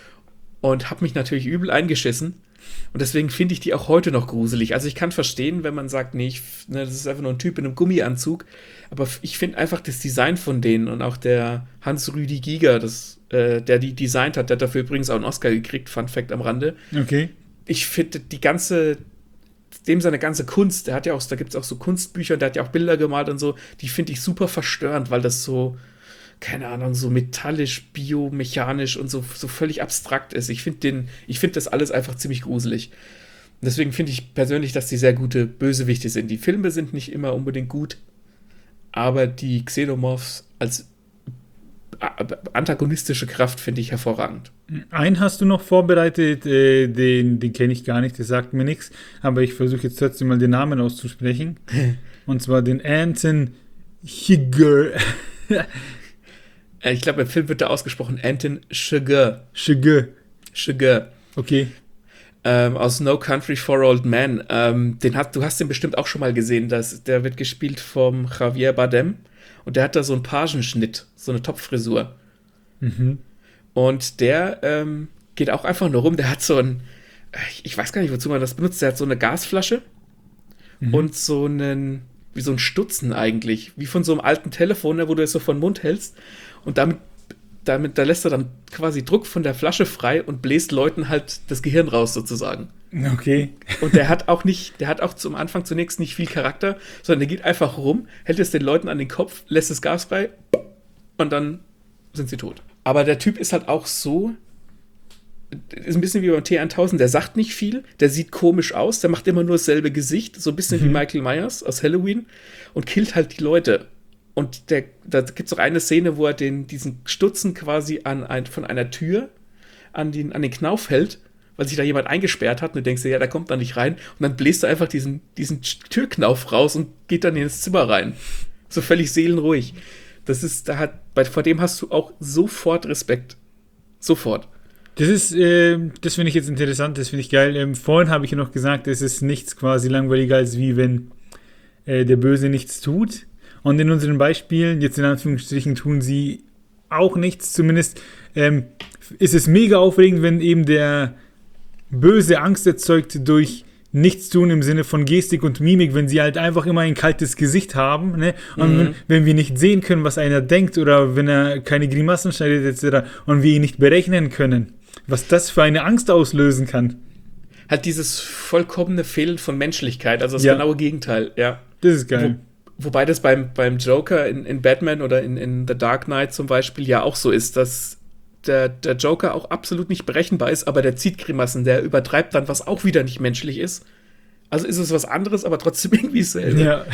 Und habe mich natürlich übel eingeschissen. Und deswegen finde ich die auch heute noch gruselig. Also ich kann verstehen, wenn man sagt, nee, ich, ne, das ist einfach nur ein Typ in einem Gummianzug. Aber ich finde einfach das Design von denen und auch der Hans-Rüdi Giger, das, äh, der die designt hat, der hat dafür übrigens auch einen Oscar gekriegt, Fun Fact am Rande. Okay. Ich finde die ganze, dem seine ganze Kunst, der hat ja auch, da gibt es auch so Kunstbücher, der hat ja auch Bilder gemalt und so, die finde ich super verstörend, weil das so, keine Ahnung, so metallisch, biomechanisch und so, so völlig abstrakt ist. Ich finde den, ich finde das alles einfach ziemlich gruselig. Und deswegen finde ich persönlich, dass die sehr gute Bösewichte sind. Die Filme sind nicht immer unbedingt gut, aber die Xenomorphs als antagonistische Kraft finde ich hervorragend. Einen hast du noch vorbereitet, äh, den, den kenne ich gar nicht, der sagt mir nichts, aber ich versuche jetzt trotzdem mal den Namen auszusprechen. Und zwar den Anton Chigurh. Ich glaube, im Film wird da ausgesprochen Anton Chigurh. Chigurh. Chigurh. Okay. Ähm, aus No Country for Old Men. Ähm, den hat, du hast den bestimmt auch schon mal gesehen. Das, der wird gespielt vom Javier Bardem. Und der hat da so einen Pagenschnitt, so eine Topfrisur. Mhm. Und der ähm, geht auch einfach nur rum. Der hat so ein, ich weiß gar nicht, wozu man das benutzt. Der hat so eine Gasflasche mhm. und so einen, wie so ein Stutzen eigentlich. Wie von so einem alten Telefon, wo du es so vor den Mund hältst. Und damit damit, da lässt er dann quasi Druck von der Flasche frei und bläst Leuten halt das Gehirn raus sozusagen. Okay. Und der hat auch nicht, der hat auch zum Anfang zunächst nicht viel Charakter, sondern der geht einfach rum, hält es den Leuten an den Kopf, lässt das Gas frei und dann sind sie tot. Aber der Typ ist halt auch so, ist ein bisschen wie beim T tausend, der sagt nicht viel, der sieht komisch aus, der macht immer nur dasselbe Gesicht, so ein bisschen mhm. wie Michael Myers aus Halloween und killt halt die Leute. Und der, da gibt es auch eine Szene, wo er den, diesen Stutzen quasi an ein, von einer Tür an den, an den Knauf hält, weil sich da jemand eingesperrt hat und du denkst dir, ja, da kommt da nicht rein und dann bläst er einfach diesen, diesen Türknauf raus und geht dann ins Zimmer rein. So völlig seelenruhig. Das ist, da hat, bei, vor dem hast du auch sofort Respekt. Sofort. Das ist, äh, das finde ich jetzt interessant, das finde ich geil. Ähm, vorhin habe ich ja noch gesagt, es ist nichts quasi langweiliger, als wie wenn äh, der Böse nichts tut. Und in unseren Beispielen, jetzt in Anführungsstrichen, tun sie auch nichts. Zumindest ähm, ist es mega aufregend, wenn eben der Böse Angst erzeugt durch Nichtstun im Sinne von Gestik und Mimik, wenn sie halt einfach immer ein kaltes Gesicht haben, ne? Und mhm. wenn, wenn wir nicht sehen können, was einer denkt oder wenn er keine Grimassen schneidet et cetera und wir ihn nicht berechnen können, was das für eine Angst auslösen kann. Halt dieses vollkommene Fehlen von Menschlichkeit, also das ja. genaue Gegenteil, ja. Das ist geil. Wo, wobei das beim, beim Joker in, in Batman oder in, in The Dark Knight zum Beispiel ja auch so ist, dass der, der Joker auch absolut nicht berechenbar ist, aber der zieht Grimassen, der übertreibt dann, was auch wieder nicht menschlich ist. Also ist es was anderes, aber trotzdem irgendwie selber. Ja.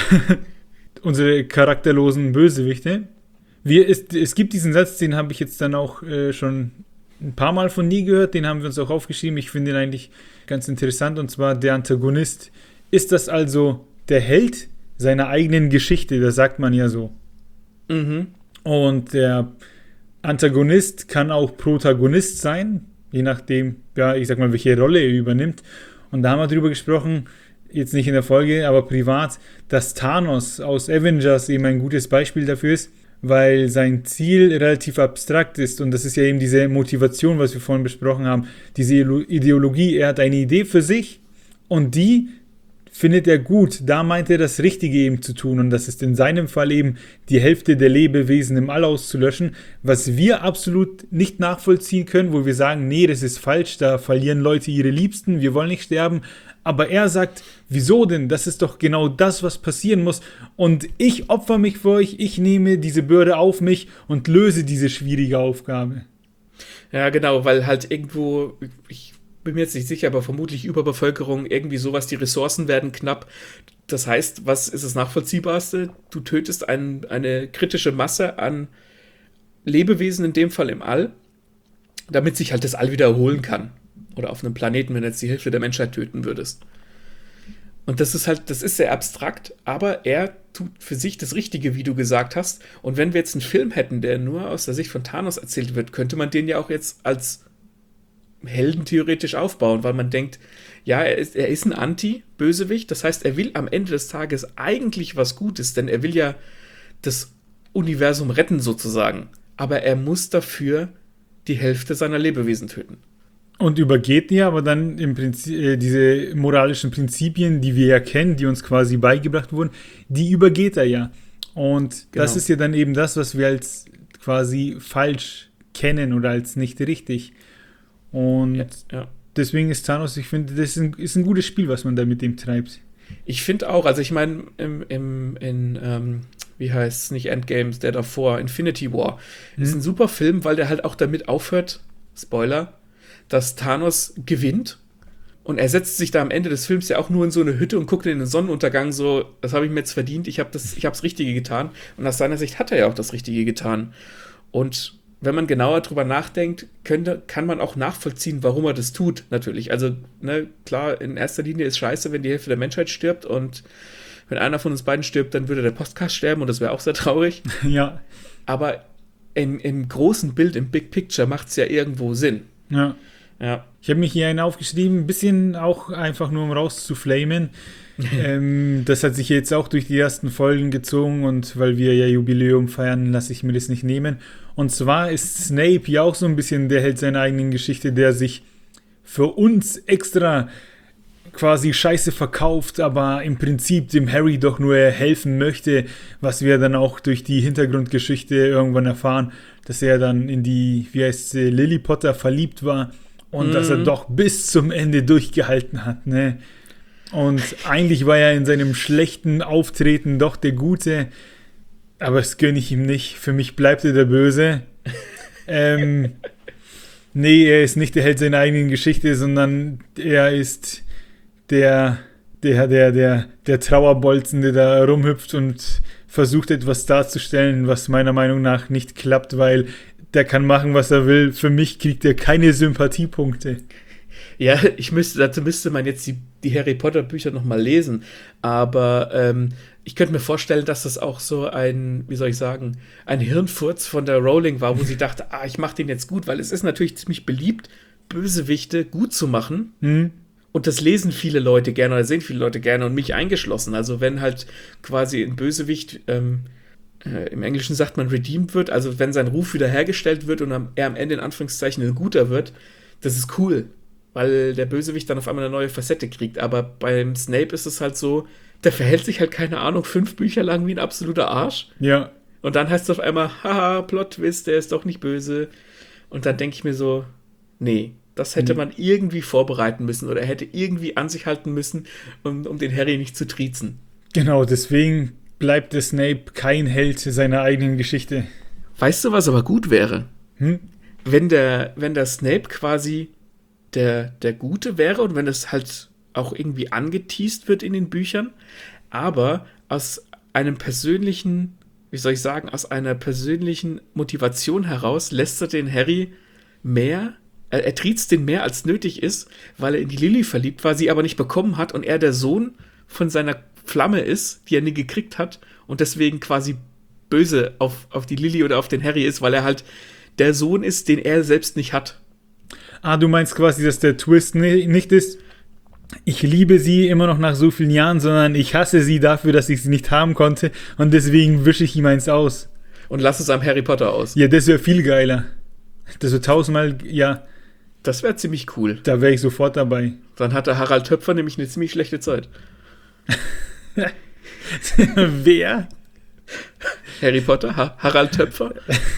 Unsere charakterlosen Bösewichte. Wir, es, es gibt diesen Satz, den habe ich jetzt dann auch äh, schon ein paar Mal von nie gehört, den haben wir uns auch aufgeschrieben. Ich finde ihn eigentlich ganz interessant, und zwar der Antagonist. Ist das also der Held seiner eigenen Geschichte? Das sagt man ja so. Mhm. Und der Antagonist kann auch Protagonist sein, je nachdem, ja, ich sag mal, welche Rolle er übernimmt. Und da haben wir drüber gesprochen, jetzt nicht in der Folge, aber privat, dass Thanos aus Avengers eben ein gutes Beispiel dafür ist, weil sein Ziel relativ abstrakt ist. Und das ist ja eben diese Motivation, was wir vorhin besprochen haben, diese Ideologie. Er hat eine Idee für sich und die findet er gut. Da meint er, das Richtige eben zu tun. Und das ist in seinem Fall eben, die Hälfte der Lebewesen im All auszulöschen, was wir absolut nicht nachvollziehen können, wo wir sagen, nee, das ist falsch, da verlieren Leute ihre Liebsten, wir wollen nicht sterben. Aber er sagt, wieso denn? Das ist doch genau das, was passieren muss. Und ich opfer mich für euch, ich nehme diese Bürde auf mich und löse diese schwierige Aufgabe. Ja, genau, weil halt irgendwo, ich bin mir jetzt nicht sicher, aber vermutlich Überbevölkerung, irgendwie sowas, die Ressourcen werden knapp. Das heißt, was ist das Nachvollziehbarste? Du tötest ein, eine kritische Masse an Lebewesen, in dem Fall im All, damit sich halt das All wieder erholen kann. Oder auf einem Planeten, wenn du jetzt die Hälfte der Menschheit töten würdest. Und das ist halt, das ist sehr abstrakt, aber er tut für sich das Richtige, wie du gesagt hast. Und wenn wir jetzt einen Film hätten, der nur aus der Sicht von Thanos erzählt wird, könnte man den ja auch jetzt als Helden theoretisch aufbauen, weil man denkt, ja, er ist, er ist ein Anti-Bösewicht, das heißt, er will am Ende des Tages eigentlich was Gutes, denn er will ja das Universum retten sozusagen, aber er muss dafür die Hälfte seiner Lebewesen töten. Und übergeht ja aber dann im Prinzip äh, diese moralischen Prinzipien, die wir ja kennen, die uns quasi beigebracht wurden, die übergeht er ja. Und genau. Das ist ja dann eben das, was wir als quasi falsch kennen oder als nicht richtig. Und ja, ja. Deswegen ist Thanos, ich finde, das ist ein, ist ein gutes Spiel, was man da mit dem treibt. Ich finde auch, also ich meine, im, im, in, ähm, wie heißt es, nicht Endgames, der davor, Infinity War, hm. ist ein super Film, weil der halt auch damit aufhört, Spoiler, dass Thanos gewinnt und er setzt sich da am Ende des Films ja auch nur in so eine Hütte und guckt in den Sonnenuntergang so, das habe ich mir jetzt verdient, ich habe das, ich habe das Richtige getan. Und aus seiner Sicht hat er ja auch das Richtige getan. Und wenn man genauer drüber nachdenkt, könnte, kann man auch nachvollziehen, warum er das tut, natürlich. Also, ne, klar, in erster Linie ist scheiße, wenn die Hälfte der Menschheit stirbt und wenn einer von uns beiden stirbt, dann würde der Podcast sterben und das wäre auch sehr traurig. Ja. Aber im, im großen Bild, im Big Picture macht es ja irgendwo Sinn. Ja. Ja. Ich habe mich hier einen aufgeschrieben, ein bisschen auch einfach nur um rauszuflamen. ähm, das hat sich jetzt auch durch die ersten Folgen gezogen und weil wir ja Jubiläum feiern, lasse ich mir das nicht nehmen. Und zwar ist Snape ja auch so ein bisschen der Held seiner eigenen Geschichte, der sich für uns extra quasi Scheiße verkauft, aber im Prinzip dem Harry doch nur helfen möchte, was wir dann auch durch die Hintergrundgeschichte irgendwann erfahren, dass er dann in die, wie heißt sie, Lily Potter verliebt war und mm. dass er doch bis zum Ende durchgehalten hat, ne? Und eigentlich war er in seinem schlechten Auftreten doch der Gute, aber das gönne ich ihm nicht. Für mich bleibt er der Böse. ähm, nee, er ist nicht der Held seiner eigenen Geschichte, sondern er ist der, der, der, der, der Trauerbolzen, der da rumhüpft und versucht etwas darzustellen, was meiner Meinung nach nicht klappt, weil der kann machen, was er will. Für mich kriegt er keine Sympathiepunkte. Ja, ich müsste, dazu müsste man jetzt die, die Harry Potter Bücher nochmal lesen, aber ähm, ich könnte mir vorstellen, dass das auch so ein, wie soll ich sagen, ein Hirnfurz von der Rowling war, wo sie dachte, ah, ich mache den jetzt gut, weil es ist natürlich ziemlich beliebt, Bösewichte gut zu machen. Mhm. Und das lesen viele Leute gerne oder sehen viele Leute gerne und mich eingeschlossen. Also wenn halt quasi ein Bösewicht, ähm, äh, im Englischen sagt man redeemed wird, also wenn sein Ruf wiederhergestellt wird und am, er am Ende in Anführungszeichen ein guter wird, das ist cool, weil der Bösewicht dann auf einmal eine neue Facette kriegt. Aber beim Snape ist es halt so, der verhält sich halt, keine Ahnung, fünf Bücher lang wie ein absoluter Arsch. Ja. Und dann heißt es auf einmal, haha, Plot-Twist, der ist doch nicht böse. Und dann denke ich mir so, nee, das hätte man irgendwie vorbereiten müssen oder hätte irgendwie an sich halten müssen, um, um den Harry nicht zu triezen. Genau, deswegen bleibt der Snape kein Held seiner eigenen Geschichte. Weißt du, was aber gut wäre? Hm? Wenn der, wenn der Snape quasi der, der Gute wäre und wenn es halt auch irgendwie angeteast wird in den Büchern, aber aus einem persönlichen, wie soll ich sagen, aus einer persönlichen Motivation heraus lässt er den Harry mehr, er, er triezt den mehr als nötig ist, weil er in die Lily verliebt war, sie aber nicht bekommen hat und er der Sohn von seiner Flamme ist, die er nie gekriegt hat und deswegen quasi böse auf, auf die Lily oder auf den Harry ist, weil er halt der Sohn ist, den er selbst nicht hat. Ah, du meinst quasi, dass der Twist nicht ist, ich liebe sie immer noch nach so vielen Jahren, sondern ich hasse sie dafür, dass ich sie nicht haben konnte und deswegen wische ich ihm eins aus. Und lass es am Harry Potter aus. Ja, das wäre viel geiler. Das wäre tausendmal, ja. Das wäre ziemlich cool. Da wäre ich sofort dabei. Dann hat der Harald Töpfer nämlich eine ziemlich schlechte Zeit. Wer? Harry Potter? Ha- Harald Töpfer?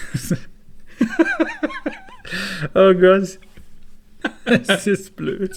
Oh Gott. Das ist blöd.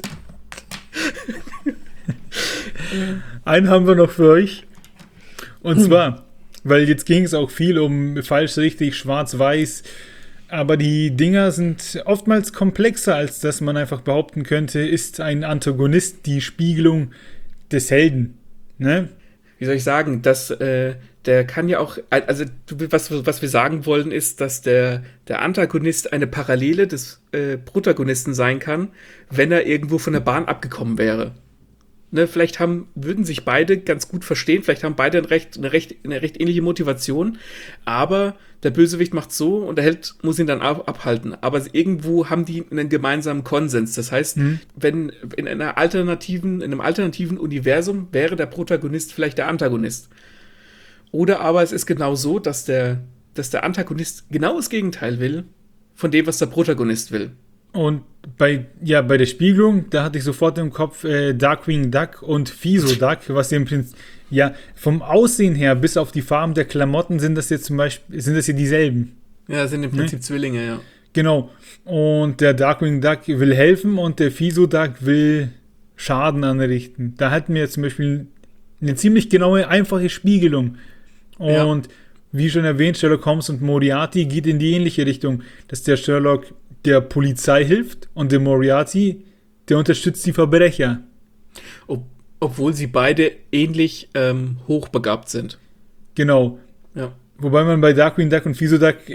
Einen haben wir noch für euch. Und zwar, weil jetzt ging es auch viel um falsch, richtig, schwarz, weiß. Aber die Dinger sind oftmals komplexer, als dass man einfach behaupten könnte, ist ein Antagonist die Spiegelung des Helden. Ne? Wie soll ich sagen, dass äh, der kann ja auch, also was, was wir sagen wollen, ist, dass der, der Antagonist eine Parallele des äh, Protagonisten sein kann, wenn er irgendwo von der Bahn abgekommen wäre. Ne, vielleicht haben, würden sich beide ganz gut verstehen, vielleicht haben beide ein recht, eine, recht, eine recht ähnliche Motivation, aber der Bösewicht macht so und der Held muss ihn dann ab, abhalten. Aber irgendwo haben die einen gemeinsamen Konsens. Das heißt, mhm. wenn in einer alternativen, in einem alternativen Universum wäre der Protagonist vielleicht der Antagonist. Oder aber es ist genau so, dass der, dass der Antagonist genau das Gegenteil will von dem, was der Protagonist will. Und bei, ja, bei der Spiegelung, da hatte ich sofort im Kopf äh, Darkwing Duck und Fiso Duck, was im Prinzip, ja, vom Aussehen her bis auf die Farben der Klamotten sind das jetzt zum Beispiel, sind das hier dieselben. Ja, das sind im Prinzip ne? Zwillinge, ja. Genau. Und der Darkwing Duck will helfen und der Fiso Duck will Schaden anrichten. Da hatten wir jetzt zum Beispiel eine ziemlich genaue, einfache Spiegelung. Und ja. wie schon erwähnt, Sherlock Holmes und Moriarty geht in die ähnliche Richtung, dass der Sherlock der Polizei hilft und der Moriarty, der unterstützt die Verbrecher. Ob, obwohl sie beide ähnlich ähm, hochbegabt sind. Genau. Ja. Wobei man bei Darkwing Duck und Fiso Duck,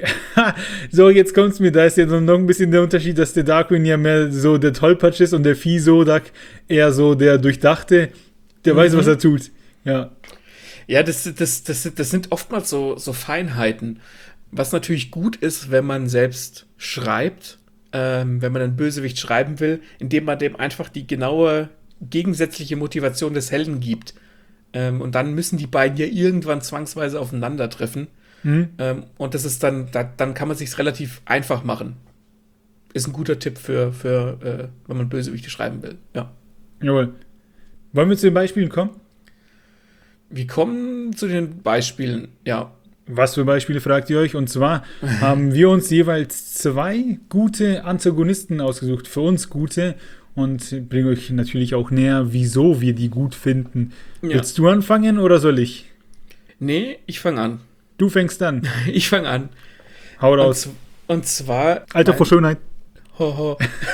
so jetzt kommt's mir, da ist ja noch ein bisschen der Unterschied, dass der Darkwing ja mehr so der Tollpatsch ist und der Fiso Duck eher so der Durchdachte, der mhm. weiß, was er tut. Ja. Ja, das, das, das, das sind oftmals so, so Feinheiten. Was natürlich gut ist, wenn man selbst schreibt, ähm, wenn man einen Bösewicht schreiben will, indem man dem einfach die genaue gegensätzliche Motivation des Helden gibt. Ähm, und dann müssen die beiden ja irgendwann zwangsweise aufeinandertreffen. Mhm. Ähm, und das ist dann, da, dann kann man sich's relativ einfach machen. Ist ein guter Tipp für, für äh, wenn man Bösewichte schreiben will. Ja. Jawohl. Wollen wir zu den Beispielen kommen? Wir kommen zu den Beispielen, ja. Was für Beispiele fragt ihr euch? Und zwar haben wir uns jeweils zwei gute Antagonisten ausgesucht, für uns gute, und bringen euch natürlich auch näher, wieso wir die gut finden. Ja. Willst du anfangen oder soll ich? Nee, ich fange an. Du fängst an. Ich fange an. Hau raus. Und, und zwar... Alter vor Schönheit. Hoho.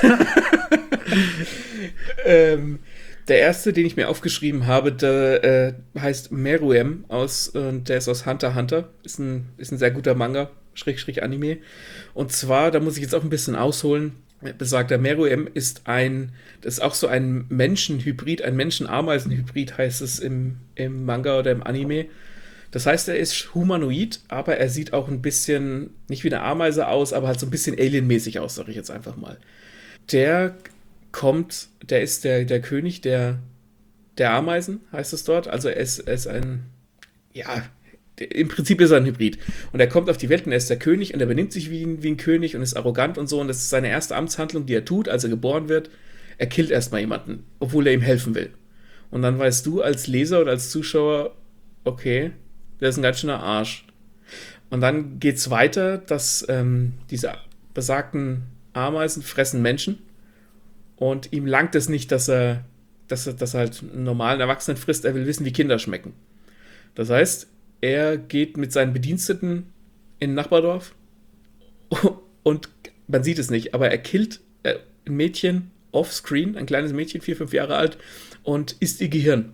ähm... Der erste, den ich mir aufgeschrieben habe, der äh, heißt Meruem aus, äh, der ist aus Hunter x Hunter. Ist ein, ist ein sehr guter Manga, Schrägstrich Anime. Und zwar, da muss ich jetzt auch ein bisschen ausholen, besagter Meruem ist ein, das ist auch so ein Menschenhybrid, ein Menschen-Ameisen-Hybrid heißt es im, im Manga oder im Anime. Das heißt, er ist humanoid, aber er sieht auch ein bisschen, nicht wie eine Ameise aus, aber halt so ein bisschen alienmäßig aus, sage ich jetzt einfach mal. Der kommt, der ist der, der König der, der Ameisen, heißt es dort. Also er ist, er ist ein, ja, im Prinzip ist er ein Hybrid. Und er kommt auf die Welt und er ist der König und er benimmt sich wie ein, wie ein König und ist arrogant und so. Und das ist seine erste Amtshandlung, die er tut, als er geboren wird. Er killt erstmal jemanden, obwohl er ihm helfen will. Und dann weißt du als Leser oder als Zuschauer, okay, der ist ein ganz schöner Arsch. Und dann geht's weiter, dass ähm, diese besagten Ameisen fressen Menschen. Und ihm langt es nicht, dass er, dass er, dass er halt einen normalen Erwachsenen frisst. Er will wissen, wie Kinder schmecken. Das heißt, er geht mit seinen Bediensteten in ein Nachbardorf und man sieht es nicht, aber er killt ein Mädchen offscreen, ein kleines Mädchen, vier, fünf Jahre alt, und isst ihr Gehirn.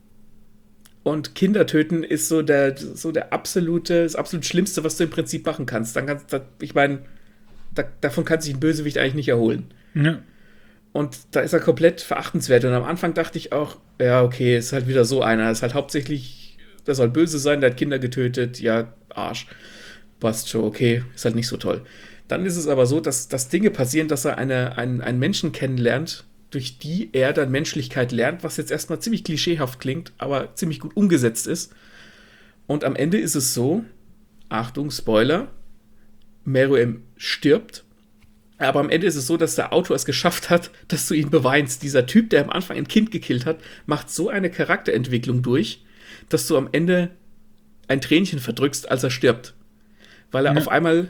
Und Kinder töten ist so der, so der absolute, das absolut Schlimmste, was du im Prinzip machen kannst. Dann kannst ich meine, da, davon kann sich ein Bösewicht eigentlich nicht erholen. Ja. Und da ist er komplett verachtenswert. Und am Anfang dachte ich auch, ja, okay, ist halt wieder so einer. Ist halt hauptsächlich, der soll böse sein, der hat Kinder getötet, ja, Arsch. Passt schon, okay, ist halt nicht so toll. Dann ist es aber so, dass, dass Dinge passieren, dass er eine, einen, einen Menschen kennenlernt, durch die er dann Menschlichkeit lernt, was jetzt erstmal ziemlich klischeehaft klingt, aber ziemlich gut umgesetzt ist. Und am Ende ist es so, Achtung, Spoiler, Meruem stirbt. Aber am Ende ist es so, dass der Autor es geschafft hat, dass du ihn beweinst. Dieser Typ, der am Anfang ein Kind gekillt hat, macht so eine Charakterentwicklung durch, dass du am Ende ein Tränchen verdrückst, als er stirbt. Weil er ja. auf einmal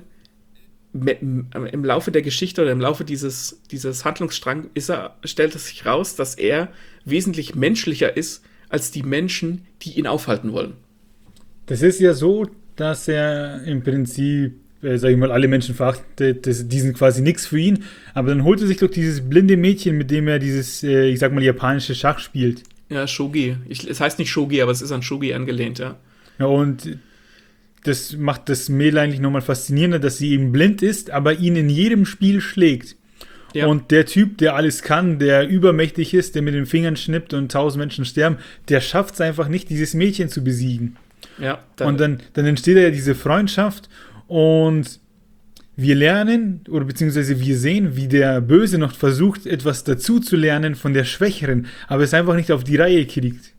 im Laufe der Geschichte oder im Laufe dieses, dieses Handlungsstrang ist er, stellt es sich raus, dass er wesentlich menschlicher ist als die Menschen, die ihn aufhalten wollen. Das ist ja so, dass er im Prinzip Äh, sag ich mal, alle Menschen verachtet, das, die sind quasi nichts für ihn, aber dann holt er sich doch dieses blinde Mädchen, mit dem er dieses, äh, ich sag mal, japanische Schach spielt. Ja, Shogi. Ich, es heißt nicht Shogi, aber es ist an Shogi angelehnt, ja. Ja, und das macht das Mädel eigentlich nochmal faszinierender, dass sie eben blind ist, aber ihn in jedem Spiel schlägt. Ja. Und der Typ, der alles kann, der übermächtig ist, der mit den Fingern schnippt und tausend Menschen sterben, der schafft es einfach nicht, dieses Mädchen zu besiegen. Ja. Dann und dann, dann entsteht ja diese Freundschaft. Und wir lernen, oder beziehungsweise wir sehen, wie der Böse noch versucht, etwas dazu zu lernen von der Schwächeren, aber es einfach nicht auf die Reihe kriegt.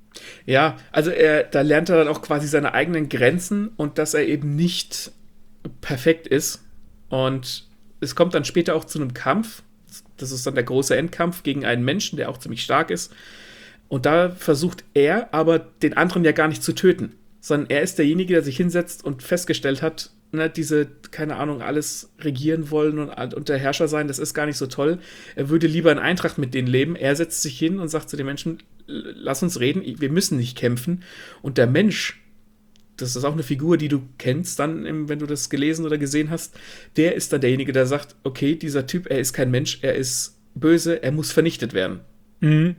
Ja, also er, da lernt er dann auch quasi seine eigenen Grenzen und dass er eben nicht perfekt ist. Und es kommt dann später auch zu einem Kampf. Das ist dann der große Endkampf gegen einen Menschen, der auch ziemlich stark ist. Und da versucht er aber, den anderen ja gar nicht zu töten, sondern er ist derjenige, der sich hinsetzt und festgestellt hat, ne, diese, keine Ahnung, alles regieren wollen und, und der Herrscher sein, das ist gar nicht so toll. Er würde lieber in Eintracht mit denen leben. Er setzt sich hin und sagt zu den Menschen, lass uns reden, wir müssen nicht kämpfen. Und der Mensch, das ist auch eine Figur, die du kennst dann, wenn du das gelesen oder gesehen hast, der ist dann derjenige, der sagt, okay, dieser Typ, er ist kein Mensch, er ist böse, er muss vernichtet werden. Mhm.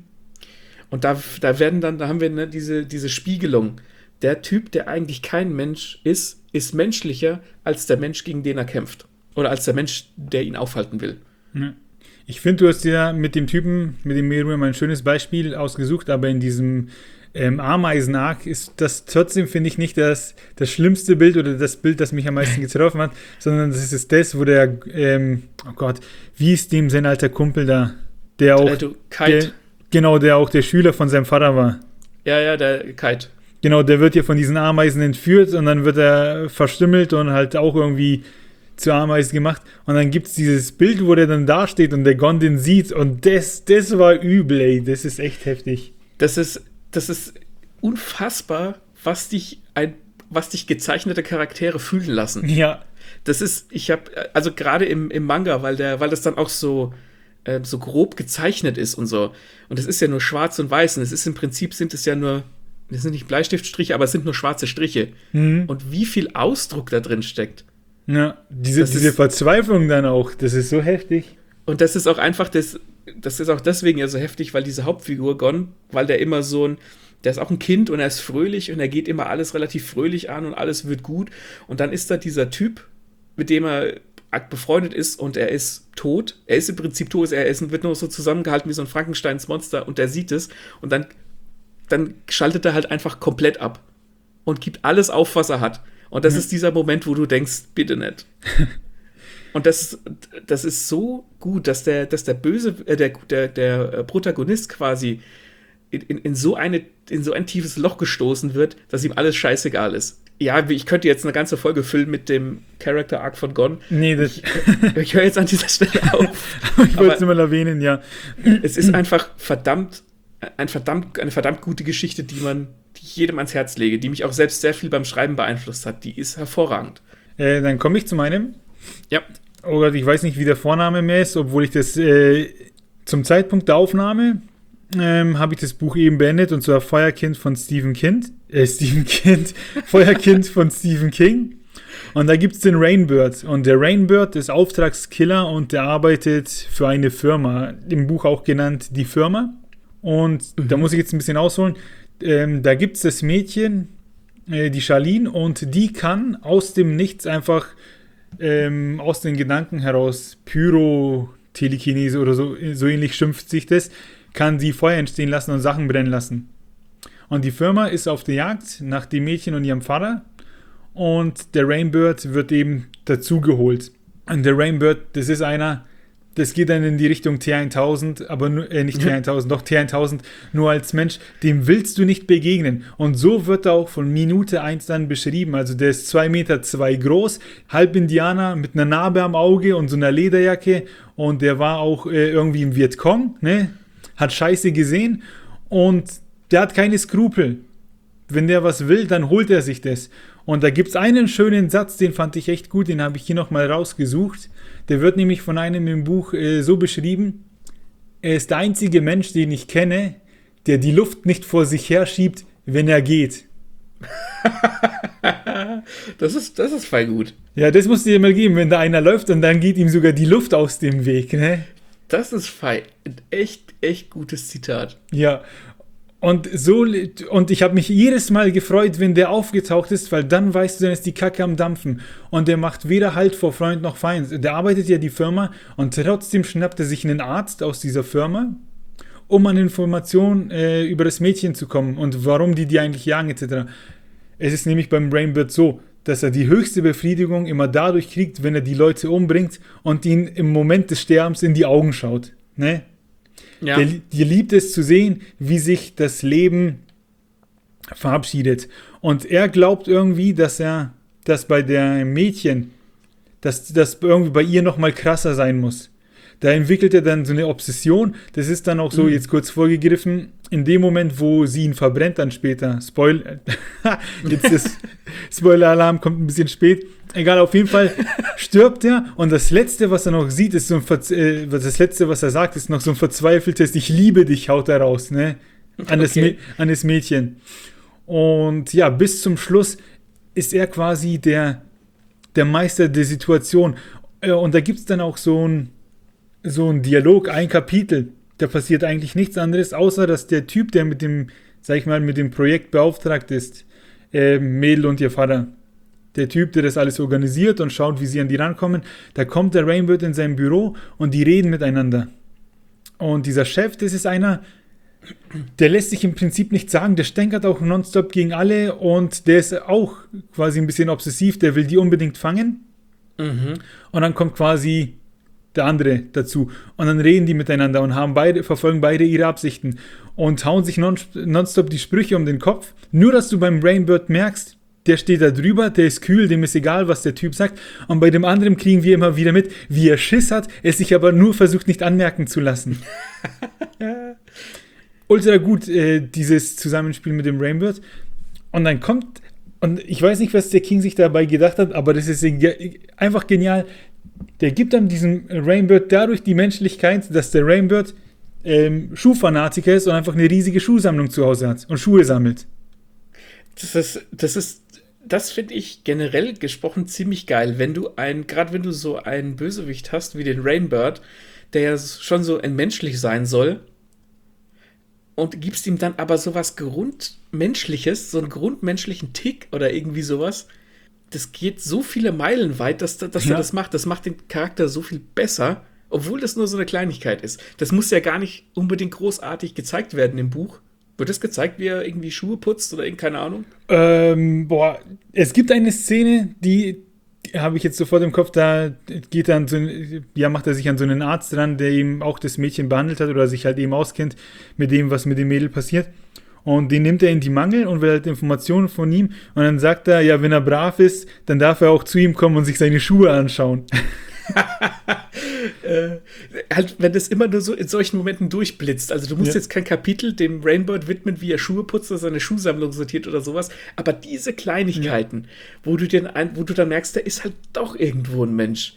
Und da, da werden dann, da haben wir ne, diese, diese Spiegelung. Der Typ, der eigentlich kein Mensch ist, ist menschlicher als der Mensch, gegen den er kämpft. Oder als der Mensch, der ihn aufhalten will. Ja. Ich finde, du hast ja mit dem Typen, mit dem Meruem ein schönes Beispiel ausgesucht, aber in diesem ähm, Ameisen-Arc ist das trotzdem, finde ich, nicht das, das schlimmste Bild oder das Bild, das mich am meisten getroffen hat, sondern das ist das, wo der, ähm, oh Gott, wie ist dem sein alter Kumpel da? Der auch, äh, du, Kite. Der, genau, der auch der Schüler von seinem Vater war. Ja, ja, der Kite. Genau, der wird ja von diesen Ameisen entführt und dann wird er verstümmelt und halt auch irgendwie zu Ameisen gemacht. Und dann gibt es dieses Bild, wo der dann dasteht und der Gon den sieht und das, das war übel, ey. Das ist echt heftig. Das ist, das ist unfassbar, was dich ein, was dich gezeichnete Charaktere fühlen lassen. Ja. Das ist, ich habe, also gerade im, im Manga, weil der, weil das dann auch so, äh, so grob gezeichnet ist und so. Und es ist ja nur schwarz und weiß. Und es ist im Prinzip sind es ja nur, das sind nicht Bleistiftstriche, aber es sind nur schwarze Striche. Mhm. Und wie viel Ausdruck da drin steckt. Ja, diese, diese ist, Verzweiflung dann auch, das ist so heftig. Und das ist auch einfach, das, das ist auch deswegen ja so heftig, weil diese Hauptfigur Gon, weil der immer so ein, der ist auch ein Kind und er ist fröhlich und er geht immer alles relativ fröhlich an und alles wird gut. Und dann ist da dieser Typ, mit dem er befreundet ist und er ist tot. Er ist im Prinzip tot, er ist, wird nur so zusammengehalten wie so ein Frankensteins Monster und der sieht es und dann, dann schaltet er halt einfach komplett ab und gibt alles auf, was er hat. Und das mhm. ist dieser Moment, wo du denkst, bitte nicht. Und das, das ist so gut, dass der, dass der Böse, äh, der, der, der Protagonist quasi in, in, in, so eine, in so ein tiefes Loch gestoßen wird, dass ihm alles scheißegal ist. Ja, ich könnte jetzt eine ganze Folge füllen mit dem Character Arc von Gon. Nee, das ich, ich höre jetzt an dieser Stelle auf. Ich wollte es nur mal erwähnen, ja. Es ist einfach verdammt, ein verdammt, eine verdammt gute Geschichte, die man die ich jedem ans Herz lege, die mich auch selbst sehr viel beim Schreiben beeinflusst hat. Die ist hervorragend. Äh, dann komme ich zu meinem. Ja. Oh Gott, ich weiß nicht, wie der Vorname mehr ist, obwohl ich das äh, zum Zeitpunkt der Aufnahme ähm, habe ich das Buch eben beendet, und zwar Feuerkind von Stephen King. Äh, Stephen King. Feuerkind von Stephen King. Und da gibt es den Rainbird. Und der Rainbird ist Auftragskiller und der arbeitet für eine Firma. Im Buch auch genannt Die Firma. Und mhm. da muss ich jetzt ein bisschen ausholen. Ähm, da gibt es das Mädchen, äh, die Charlene, und die kann aus dem Nichts einfach ähm, aus den Gedanken heraus, Pyrotelekinese oder so, so ähnlich schimpft sich das, kann sie Feuer entstehen lassen und Sachen brennen lassen. Und die Firma ist auf der Jagd nach dem Mädchen und ihrem Vater, und der Rainbird wird eben dazugeholt. Und der Rainbird, das ist einer, das geht dann in die Richtung T tausend, aber nur, äh, nicht T tausend, doch T tausend, nur als Mensch, dem willst du nicht begegnen. Und so wird er auch von Minute eins dann beschrieben. Also der ist zwei Meter zwei groß, halb Indianer mit einer Narbe am Auge und so einer Lederjacke, und der war auch äh, irgendwie im Vietcong, ne? Hat Scheiße gesehen, und der hat keine Skrupel. Wenn der was will, dann holt er sich das. Und da gibt es einen schönen Satz, den fand ich echt gut, den habe ich hier nochmal rausgesucht. Der wird nämlich von einem im Buch äh, so beschrieben: Er ist der einzige Mensch, den ich kenne, der die Luft nicht vor sich her schiebt, wenn er geht. das ist, das ist voll gut. Ja, das musst du dir mal geben, wenn da einer läuft und dann geht ihm sogar die Luft aus dem Weg, ne? Das ist fein. Echt, echt gutes Zitat. Ja. Und so, und ich habe mich jedes Mal gefreut, wenn der aufgetaucht ist, weil dann weißt du, dann ist die Kacke am Dampfen. Und der macht weder Halt vor Freund noch Feind. Der arbeitet ja die Firma, und trotzdem schnappt er sich einen Arzt aus dieser Firma, um an Informationen äh, über das Mädchen zu kommen und warum die die eigentlich jagen et cetera. Es ist nämlich beim Rainbird so, dass er die höchste Befriedigung immer dadurch kriegt, wenn er die Leute umbringt und ihnen im Moment des Sterbens in die Augen schaut. Ne? Ja. Der, der liebt es zu sehen, wie sich das Leben verabschiedet. Und er glaubt irgendwie, dass er, dass bei der Mädchen, dass das irgendwie bei ihr nochmal krasser sein muss. Da entwickelt er dann so eine Obsession. Das ist dann auch so, mhm. jetzt kurz vorgegriffen, in dem Moment, wo sie ihn verbrennt, dann später. Spoil- jetzt das Spoiler-Alarm kommt ein bisschen spät. Egal, auf jeden Fall stirbt er, und das Letzte, was er noch sieht, ist so ein Ver- äh, das Letzte, was er sagt, ist noch so ein verzweifeltes "Ich liebe dich", haut er raus, ne? An, das okay. Mä- an das Mädchen. Und ja, bis zum Schluss ist er quasi der, der Meister der Situation. Und da gibt es dann auch so ein, so ein Dialog, ein Kapitel. Da passiert eigentlich nichts anderes, außer dass der Typ, der mit dem, sag ich mal, mit dem Projekt beauftragt ist, äh, Mädel und ihr Vater, der Typ, der das alles organisiert und schaut, wie sie an die rankommen, da kommt der Rainbird in sein Büro und die reden miteinander. Und dieser Chef, das ist einer, der lässt sich im Prinzip nichts sagen, der stänkert auch nonstop gegen alle, und der ist auch quasi ein bisschen obsessiv, der will die unbedingt fangen. Mhm. Und dann kommt quasi der andere dazu. Und dann reden die miteinander und haben beide, verfolgen beide ihre Absichten und hauen sich non, nonstop die Sprüche um den Kopf. Nur, dass du beim Rainbird merkst, der steht da drüber, der ist kühl, dem ist egal, was der Typ sagt. Und bei dem anderen kriegen wir immer wieder mit, wie er Schiss hat, es sich aber nur versucht, nicht anmerken zu lassen. ultra gut, äh, dieses Zusammenspiel mit dem Rainbird. Und dann kommt, und ich weiß nicht, was der King sich dabei gedacht hat, aber das ist einfach genial. Der gibt dann diesem Rainbird dadurch die Menschlichkeit, dass der Rainbird ähm, Schuhfanatiker ist und einfach eine riesige Schuhsammlung zu Hause hat und Schuhe sammelt. Das ist, das ist, das finde ich generell gesprochen ziemlich geil, wenn du ein, gerade wenn du so einen Bösewicht hast wie den Rainbird, der ja schon so entmenschlich sein soll, und gibst ihm dann aber sowas Grundmenschliches, so einen grundmenschlichen Tick oder irgendwie sowas. Das geht so viele Meilen weit, dass, dass ja. er das macht. Das macht den Charakter so viel besser, obwohl das nur so eine Kleinigkeit ist. Das muss ja gar nicht unbedingt großartig gezeigt werden im Buch. Wird das gezeigt, wie er irgendwie Schuhe putzt oder keine Ahnung? Ähm, boah, es gibt eine Szene, die, die habe ich jetzt sofort im Kopf, da geht dann so, ja, macht er sich an so einen Arzt dran, der eben auch das Mädchen behandelt hat oder sich halt eben auskennt mit dem, was mit dem Mädel passiert. Und den nimmt er in die Mangel und will halt Informationen von ihm. Und dann sagt er, ja, wenn er brav ist, dann darf er auch zu ihm kommen und sich seine Schuhe anschauen. äh, halt, wenn das immer nur so in solchen Momenten durchblitzt. Also du musst ja. jetzt kein Kapitel dem Rainbird widmen, wie er Schuhe putzt oder seine Schuhsammlung sortiert oder sowas. Aber diese Kleinigkeiten, ja. wo du den ein, wo du dann merkst, der ist halt doch irgendwo ein Mensch.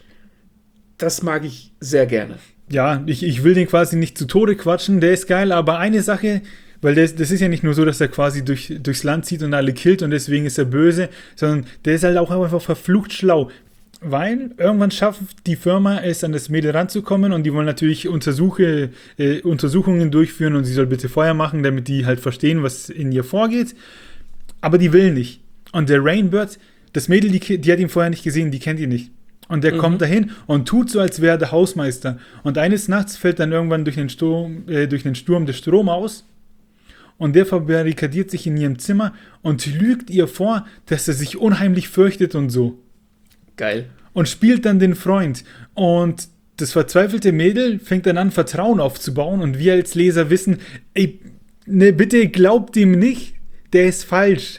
Das mag ich sehr gerne. Ja, ich, ich will den quasi nicht zu Tode quatschen, der ist geil, aber eine Sache, weil das, das ist ja nicht nur so, dass er quasi durch, durchs Land zieht und alle killt und deswegen ist er böse, sondern der ist halt auch einfach verflucht schlau. Weil irgendwann schafft die Firma es, an das Mädel ranzukommen und die wollen natürlich Untersuche, äh, Untersuchungen durchführen und sie soll bitte Feuer machen, damit die halt verstehen, was in ihr vorgeht. Aber die will nicht. Und der Rainbird, das Mädel, die, die hat ihn vorher nicht gesehen, die kennt ihn nicht. Und der mhm. kommt dahin und tut so, als wäre er der Hausmeister. Und eines Nachts fällt dann irgendwann durch den Sturm, äh, durch den Sturm der Strom aus. Und der verbarrikadiert sich in ihrem Zimmer und lügt ihr vor, dass er sich unheimlich fürchtet und so. Geil. Und spielt dann den Freund. Und das verzweifelte Mädel fängt dann an, Vertrauen aufzubauen. Und wir als Leser wissen, ey, ne, bitte glaubt ihm nicht, der ist falsch.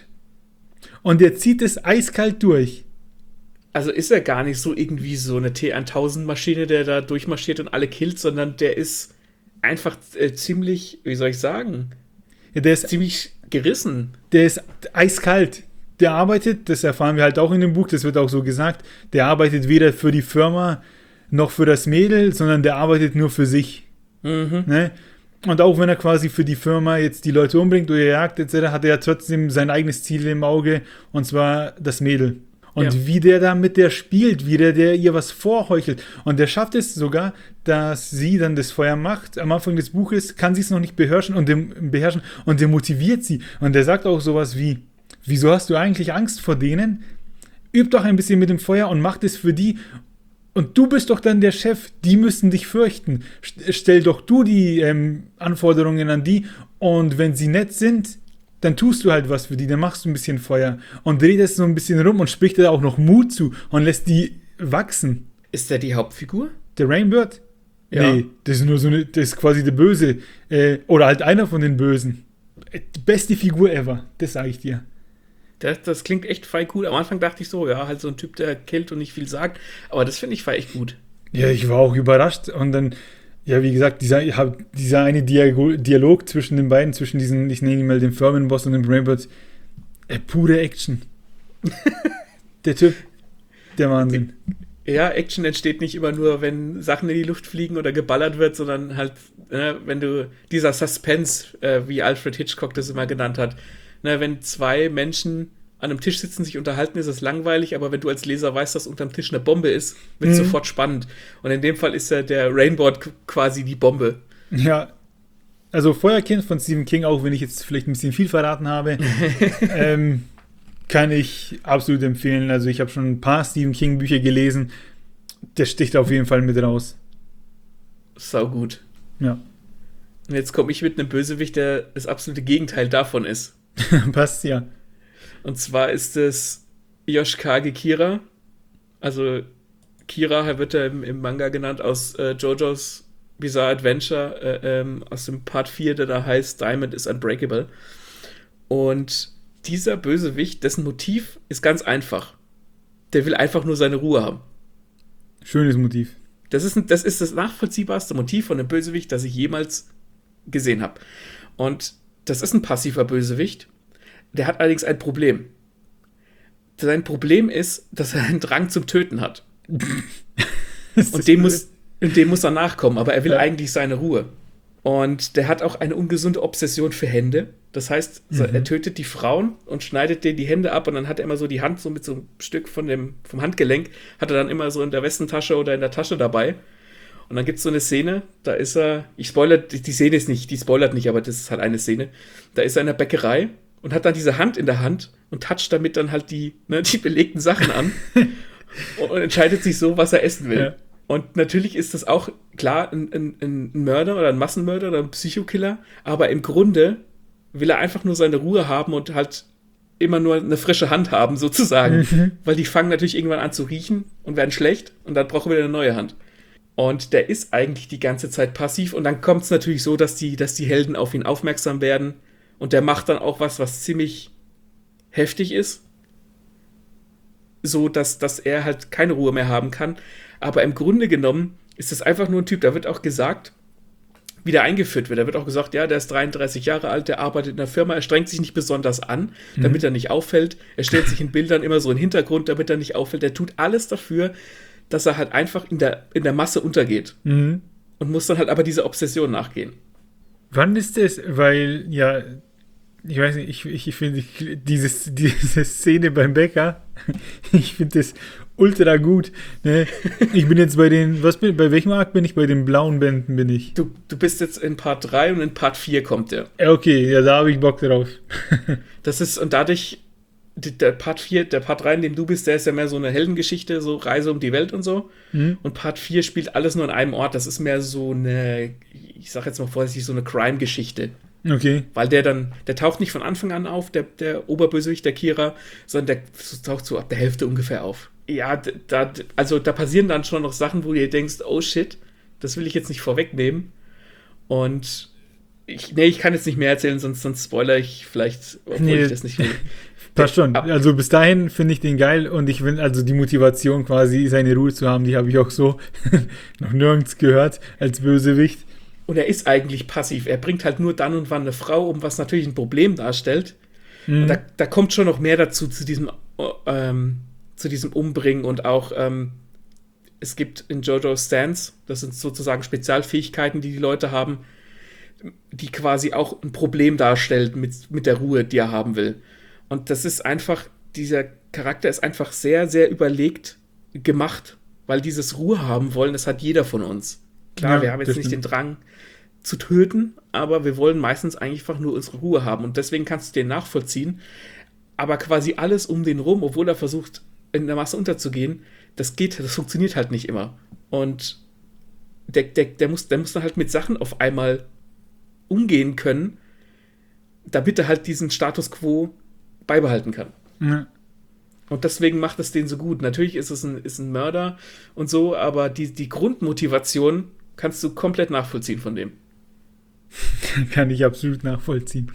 Und er zieht es eiskalt durch. Also ist er gar nicht so irgendwie so eine T tausend Maschine, der da durchmarschiert und alle killt, sondern der ist einfach äh, ziemlich, wie soll ich sagen, ja, der ist ziemlich gerissen. Der ist eiskalt. Der arbeitet, das erfahren wir halt auch in dem Buch, das wird auch so gesagt, der arbeitet weder für die Firma noch für das Mädel, sondern der arbeitet nur für sich. Mhm. Ne? Und auch wenn er quasi für die Firma jetzt die Leute umbringt oder jagt et cetera, hat er ja trotzdem sein eigenes Ziel im Auge, und zwar das Mädel. Und ja. wie der da mit der spielt, wie der, der ihr was vorheuchelt. Und der schafft es sogar, dass sie dann das Feuer macht. Am Anfang des Buches kann sie es noch nicht beherrschen und dem, beherrschen und der motiviert sie. Und der sagt auch sowas wie, wieso hast du eigentlich Angst vor denen? Üb doch ein bisschen mit dem Feuer und mach das für die. Und du bist doch dann der Chef, die müssen dich fürchten. Stell doch du die ähm, Anforderungen an die. Und wenn sie nett sind, dann tust du halt was für die, dann machst du ein bisschen Feuer. Und dreht es so ein bisschen rum und spricht dir auch noch Mut zu und lässt die wachsen. Ist der die Hauptfigur? Der Rainbird? Ja. Nee, das ist nur so eine, das ist quasi der Böse. Äh, oder halt einer von den Bösen. Die beste Figur ever, das sage ich dir. Das, das klingt echt voll cool. Am Anfang dachte ich so, ja, halt so ein Typ, der killt und nicht viel sagt. Aber das finde ich voll echt gut. Ja, ich war auch überrascht. Und dann, ja, wie gesagt, dieser, dieser eine Dialog zwischen den beiden, zwischen diesen, ich nenne ihn mal den Firmenboss und dem Rainbird, äh, pure Action. Der Typ, der Wahnsinn. Ja, Action entsteht nicht immer nur, wenn Sachen in die Luft fliegen oder geballert wird, sondern halt, äh, wenn du, dieser Suspense, äh, wie Alfred Hitchcock das immer genannt hat, ne, wenn zwei Menschen an einem Tisch sitzen, sich unterhalten, ist es langweilig, aber wenn du als Leser weißt, dass unterm Tisch eine Bombe ist, wird es mhm. sofort spannend. Und in dem Fall ist ja der Rainbird quasi die Bombe. Ja, also Feuerkind von Stephen King, auch wenn ich jetzt vielleicht ein bisschen viel verraten habe, ähm, kann ich absolut empfehlen. Also ich habe schon ein paar Stephen King Bücher gelesen. Der sticht auf jeden Fall mit raus. Sau gut. Ja. Und jetzt komme ich mit einem Bösewicht, der das absolute Gegenteil davon ist. Passt, ja. Und zwar ist es Yoshikage Kira. Also Kira wird er im, im Manga genannt aus äh, JoJo's Bizarre Adventure, äh, ähm, aus dem Part vier, der da heißt Diamond is Unbreakable. Und dieser Bösewicht, dessen Motiv ist ganz einfach. Der will einfach nur seine Ruhe haben. Schönes Motiv. Das ist, das ist das nachvollziehbarste Motiv von einem Bösewicht, das ich jemals gesehen habe. Und das ist ein passiver Bösewicht. Der hat allerdings ein Problem. Sein Problem ist, dass er einen Drang zum Töten hat. Und dem muss, dem muss er nachkommen, aber er will ja. eigentlich seine Ruhe. Und der hat auch eine ungesunde Obsession für Hände. Das heißt, mhm. er tötet die Frauen und schneidet denen die Hände ab und dann hat er immer so die Hand so mit so einem Stück von dem, vom Handgelenk, hat er dann immer so in der Westentasche oder in der Tasche dabei. Und dann gibt es so eine Szene, da ist er, ich spoilere, die Szene ist nicht, die spoilert nicht, aber das ist halt eine Szene. Da ist er in der Bäckerei und hat dann diese Hand in der Hand und toucht damit dann halt die, ne, die belegten Sachen an und entscheidet sich so, was er essen will. Ja. Und natürlich ist das auch, klar, ein, ein, ein Mörder oder ein Massenmörder oder ein Psychokiller, aber im Grunde will er einfach nur seine Ruhe haben und halt immer nur eine frische Hand haben, sozusagen. Mhm. Weil die fangen natürlich irgendwann an zu riechen und werden schlecht und dann brauchen wir eine neue Hand. Und der ist eigentlich die ganze Zeit passiv und dann kommt es natürlich so, dass die, dass die Helden auf ihn aufmerksam werden und der macht dann auch was, was ziemlich heftig ist. So, dass, dass er halt keine Ruhe mehr haben kann. Aber im Grunde genommen ist das einfach nur ein Typ, da wird auch gesagt, wie der eingeführt wird. Da wird auch gesagt, ja, der ist dreiunddreißig Jahre alt, der arbeitet in der Firma, er strengt sich nicht besonders an, damit mhm. er nicht auffällt. Er stellt sich in Bildern immer so in den Hintergrund, damit er nicht auffällt. Er tut alles dafür, dass er halt einfach in der, in der Masse untergeht. Mhm. Und muss dann halt aber dieser Obsession nachgehen. Wann ist das? Weil, ja, ich weiß nicht, ich, ich finde dieses, diese Szene beim Bäcker, ich finde das ultra gut. Ne? Ich bin jetzt bei den, was bin, bei welchem Arc bin ich? Bei den blauen Bänden bin ich. Du, du bist jetzt in Part drei und in Part vier kommt der. Okay, ja, da habe ich Bock drauf. Das ist, und dadurch, der Part vier, der Part drei, in dem du bist, der ist ja mehr so eine Heldengeschichte, so Reise um die Welt und so. Mhm. Und Part vier spielt alles nur an einem Ort. Das ist mehr so eine, ich sag jetzt mal vorsichtig, so eine Crime-Geschichte. Okay. Weil der dann, der taucht nicht von Anfang an auf, der, der Oberbösewicht, der Kira, sondern der taucht so ab der Hälfte ungefähr auf. Ja, da, also da passieren dann schon noch Sachen, wo du denkst, oh shit, das will ich jetzt nicht vorwegnehmen. Und ich, nee, ich kann jetzt nicht mehr erzählen, sonst, sonst spoilere ich vielleicht, obwohl nee, ich das nicht will. Passt schon. Also bis dahin finde ich den geil und ich finde, also die Motivation quasi, seine Ruhe zu haben, die habe ich auch so noch nirgends gehört als Bösewicht. Und er ist eigentlich passiv. Er bringt halt nur dann und wann eine Frau um, was natürlich ein Problem darstellt. Mhm. Und da, da kommt schon noch mehr dazu, zu diesem, ähm, zu diesem Umbringen und auch, ähm, es gibt in JoJo's Stance, das sind sozusagen Spezialfähigkeiten, die die Leute haben, die quasi auch ein Problem darstellt mit, mit der Ruhe, die er haben will. Und das ist einfach, dieser Charakter ist einfach sehr, sehr überlegt gemacht, weil dieses Ruhe haben wollen, das hat jeder von uns. Klar, ja, wir haben jetzt nicht stimmt. den Drang zu töten, aber wir wollen meistens einfach nur unsere Ruhe haben und deswegen kannst du den nachvollziehen. Aber quasi alles um den rum, obwohl er versucht, in der Masse unterzugehen, das geht, das funktioniert halt nicht immer. Und der, der, der, muss, der muss dann halt mit Sachen auf einmal umgehen können, damit er halt diesen Status quo beibehalten kann. Ja. Und deswegen macht es den so gut. Natürlich ist es ein, ist ein Mörder und so, aber die, die Grundmotivation kannst du komplett nachvollziehen von dem. Kann ich absolut nachvollziehen.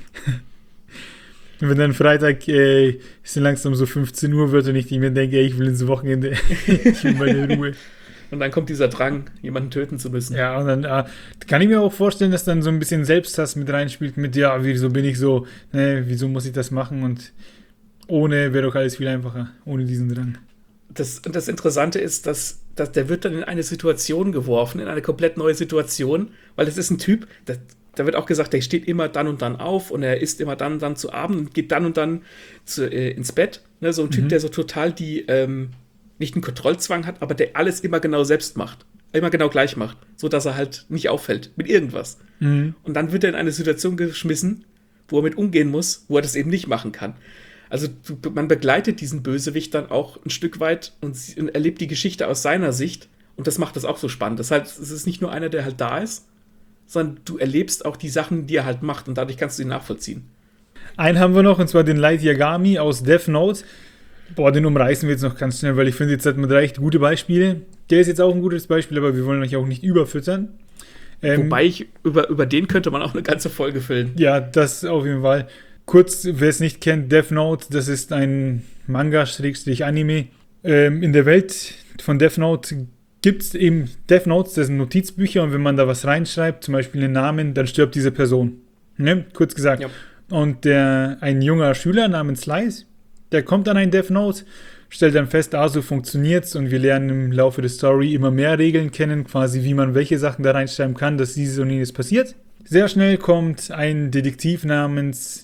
Wenn dann Freitag äh, ist dann langsam so fünfzehn Uhr wird und ich mir denke, ey, ich will ins Wochenende, ich will meine Ruhe. Und dann kommt dieser Drang, jemanden töten zu müssen. Ja, und dann äh, kann ich mir auch vorstellen, dass dann so ein bisschen Selbsthass mit reinspielt, mit, ja, wieso bin ich so, ne, wieso muss ich das machen und ohne wäre doch alles viel einfacher, ohne diesen Drang. Das, das Interessante ist, dass, dass der wird dann in eine Situation geworfen, in eine komplett neue Situation, weil das ist ein Typ, der, da wird auch gesagt, der steht immer dann und dann auf und er isst immer dann und dann zu Abend und geht dann und dann zu, äh, ins Bett. Ne, so ein Typ, mhm. der so total die, ähm, nicht einen Kontrollzwang hat, aber der alles immer genau selbst macht. Immer genau gleich macht. So, dass er halt nicht auffällt mit irgendwas. Mhm. Und dann wird er in eine Situation geschmissen, wo er mit umgehen muss, wo er das eben nicht machen kann. Also man begleitet diesen Bösewicht dann auch ein Stück weit und erlebt die Geschichte aus seiner Sicht. Und das macht das auch so spannend. Das heißt, es ist nicht nur einer, der halt da ist, sondern du erlebst auch die Sachen, die er halt macht. Und dadurch kannst du ihn nachvollziehen. Einen haben wir noch, und zwar den Light Yagami aus Death Note. Boah, den umreißen wir jetzt noch ganz schnell, weil ich finde, jetzt hat man drei echt gute Beispiele. Der ist jetzt auch ein gutes Beispiel, aber wir wollen euch auch nicht überfüttern. Ähm, Wobei, ich, über, über den könnte man auch eine ganze Folge füllen. Ja, das auf jeden Fall. Kurz, wer es nicht kennt, Death Note, das ist ein Manga-Anime. Ähm, in der Welt von Death Note gibt es eben Death Notes, das sind Notizbücher und wenn man da was reinschreibt, zum Beispiel einen Namen, dann stirbt diese Person. Ne? Kurz gesagt. Ja. Und der, ein junger Schüler namens Slice, der kommt an ein Death Note, stellt dann fest, ah, so funktioniert's, und wir lernen im Laufe der Story immer mehr Regeln kennen, quasi wie man welche Sachen da reinschreiben kann, dass dieses und jenes passiert. Sehr schnell kommt ein Detektiv namens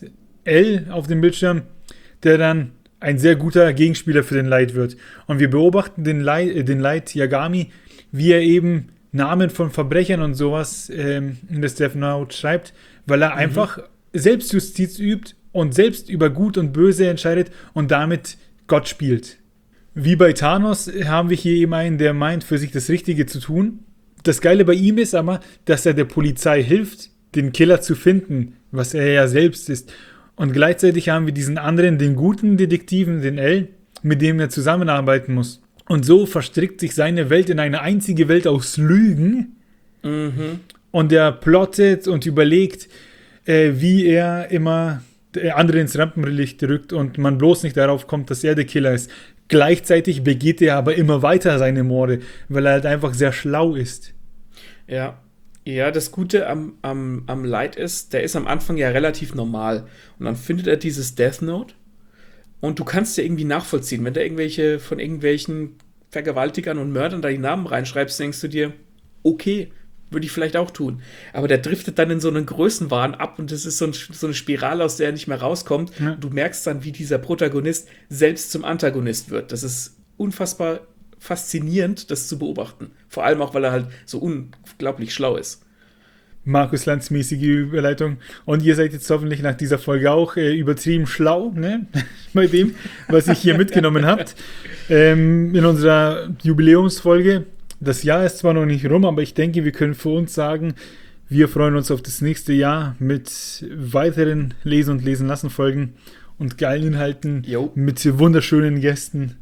L auf den Bildschirm, der dann ein sehr guter Gegenspieler für den Light wird. Und wir beobachten den Light, äh, den Light Yagami, wie er eben Namen von Verbrechern und sowas ähm, in das Death Note schreibt, weil er mhm. einfach Selbstjustiz übt und selbst über Gut und Böse entscheidet und damit Gott spielt. Wie bei Thanos haben wir hier eben einen, der meint, für sich das Richtige zu tun. Das Geile bei ihm ist aber, dass er der Polizei hilft, den Killer zu finden, was er ja selbst ist. Und gleichzeitig haben wir diesen anderen, den guten Detektiven, den L, mit dem er zusammenarbeiten muss. Und so verstrickt sich seine Welt in eine einzige Welt aus Lügen. Mhm. Und er plottet und überlegt, äh, wie er immer andere ins Rampenlicht rückt und man bloß nicht darauf kommt, dass er der Killer ist. Gleichzeitig begeht er aber immer weiter seine Morde, weil er halt einfach sehr schlau ist. Ja. Ja, das Gute am, am, am Light ist, der ist am Anfang ja relativ normal. Und dann findet er dieses Death Note und du kannst ja irgendwie nachvollziehen, wenn da irgendwelche von irgendwelchen Vergewaltigern und Mördern da die Namen reinschreibst, denkst du dir, okay, würde ich vielleicht auch tun. Aber der driftet dann in so einen Größenwahn ab und das ist so, ein, so eine Spirale, aus der er nicht mehr rauskommt. Ja. Und du merkst dann, wie dieser Protagonist selbst zum Antagonist wird. Das ist unfassbar faszinierend, das zu beobachten. Vor allem auch, weil er halt so unglaublich schlau ist. Markus Lanz-mäßige Überleitung. Und ihr seid jetzt hoffentlich nach dieser Folge auch äh, übertrieben schlau, ne? Bei dem, was ihr hier mitgenommen habt. Ähm, in unserer Jubiläumsfolge. Das Jahr ist zwar noch nicht rum, aber ich denke, wir können für uns sagen, wir freuen uns auf das nächste Jahr mit weiteren Lesen- und Lesen-lassen-Folgen und geilen Inhalten, jo. Mit wunderschönen Gästen.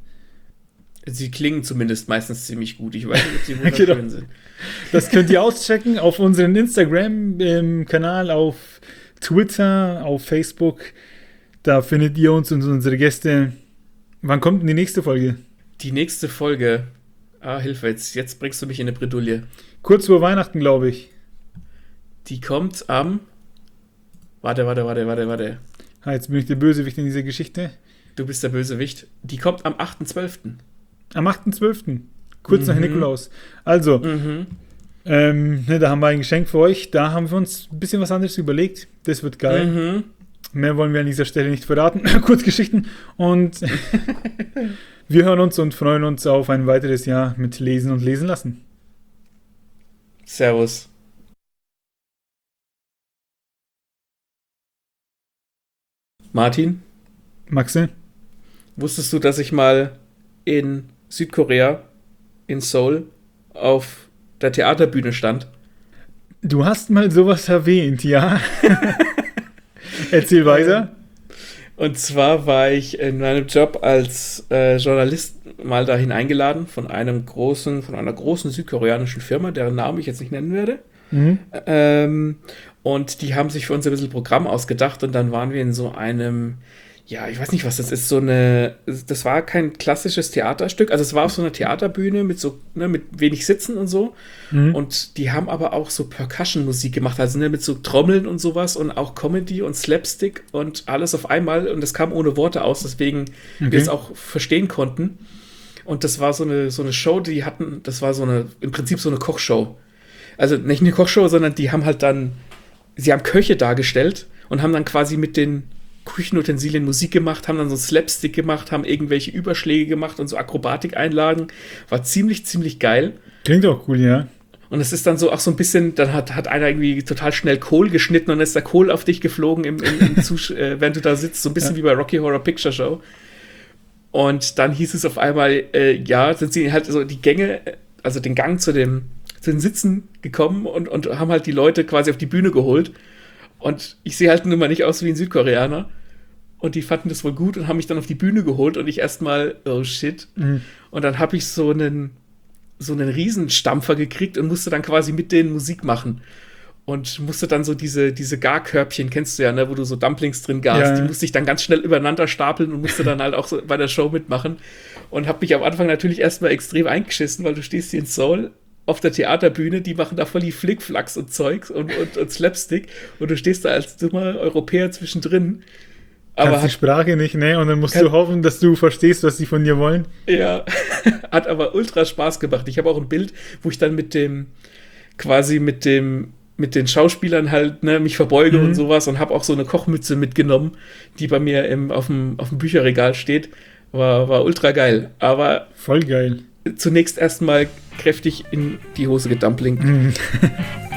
Sie klingen zumindest meistens ziemlich gut. Ich weiß nicht, ob sie wunderschön genau. sind. Das könnt ihr auschecken auf unseren Instagram-Kanal, auf Twitter, auf Facebook. Da findet ihr uns und unsere Gäste. Wann kommt denn die nächste Folge? Die nächste Folge... Ah, Hilfe, jetzt, jetzt bringst du mich in eine Bredouille. Kurz vor Weihnachten, glaube ich. Die kommt am... Warte, warte, warte, warte, warte. Ah, jetzt bin ich der Bösewicht in dieser Geschichte. Du bist der Bösewicht. Die kommt am achten zwölften Am achten zwölften Kurz mhm. nach Nikolaus. Also, mhm. ähm, ne, da haben wir ein Geschenk für euch. Da haben wir uns ein bisschen was anderes überlegt. Das wird geil. Mhm. Mehr wollen wir an dieser Stelle nicht verraten. Kurzgeschichten. Und wir hören uns und freuen uns auf ein weiteres Jahr mit Lesen und Lesen lassen. Servus. Martin? Maxe? Wusstest du, dass ich mal in Südkorea, in Seoul, auf der Theaterbühne stand? Du hast mal sowas erwähnt, ja. Erzähl weiter. Und zwar war ich in meinem Job als äh, Journalist mal dahin eingeladen von einem großen, von einer großen südkoreanischen Firma, deren Namen ich jetzt nicht nennen werde. Mhm. Ähm, und die haben sich für uns ein bisschen Programm ausgedacht und dann waren wir in so einem, ja, ich weiß nicht, was das ist, so eine, das war kein klassisches Theaterstück, also es war auf so einer Theaterbühne mit so, ne, mit wenig Sitzen und so. Mhm. Und die haben aber auch so Percussion-Musik gemacht, also ne, mit so Trommeln und sowas und auch Comedy und Slapstick und alles auf einmal und das kam ohne Worte aus, deswegen okay. wir es auch verstehen konnten. Und das war so eine, so eine Show, die hatten, das war so eine, im Prinzip so eine Kochshow. Also nicht eine Kochshow, sondern die haben halt dann, sie haben Köche dargestellt und haben dann quasi mit den Küchenutensilien Musik gemacht, haben dann so Slapstick gemacht, haben irgendwelche Überschläge gemacht und so Akrobatik-Einlagen. War ziemlich, ziemlich geil. Klingt auch cool, ja. Und es ist dann so auch so ein bisschen, dann hat, hat einer irgendwie total schnell Kohl geschnitten und dann ist der Kohl auf dich geflogen, im, im, im Zus- äh, während du da sitzt, so ein bisschen ja. wie bei Rocky Horror Picture Show. Und dann hieß es auf einmal, äh, ja, sind sie halt so die Gänge, also den Gang zu, dem, zu den Sitzen gekommen und, und haben halt die Leute quasi auf die Bühne geholt. Und ich sehe halt nun mal nicht aus wie ein Südkoreaner. Und die fanden das wohl gut und haben mich dann auf die Bühne geholt und ich erstmal, oh shit. Mhm. Und dann habe ich so einen, so einen Riesenstampfer gekriegt und musste dann quasi mit denen Musik machen. Und musste dann so diese, diese Garkörbchen, kennst du ja, ne, wo du so Dumplings drin garst, ja. die musste ich dann ganz schnell übereinander stapeln und musste dann halt auch so bei der Show mitmachen. Und habe mich am Anfang natürlich erstmal extrem eingeschissen, weil du stehst hier in Seoul auf der Theaterbühne, die machen da voll die Flickflacks und Zeugs und, und, und Slapstick und du stehst da als dummer Europäer zwischendrin. Aber Aber die Sprache nicht, ne? Und dann musst kann, du hoffen, dass du verstehst, was sie von dir wollen. Ja, hat aber ultra Spaß gemacht. Ich habe auch ein Bild, wo ich dann mit dem, quasi mit dem, mit den Schauspielern halt, ne, mich verbeuge Mhm. und sowas und habe auch so eine Kochmütze mitgenommen, die bei mir im, auf dem, auf dem Bücherregal steht. War, war ultra geil. Aber Voll geil. zunächst erstmal kräftig in die Hose gedumplingt. Mhm.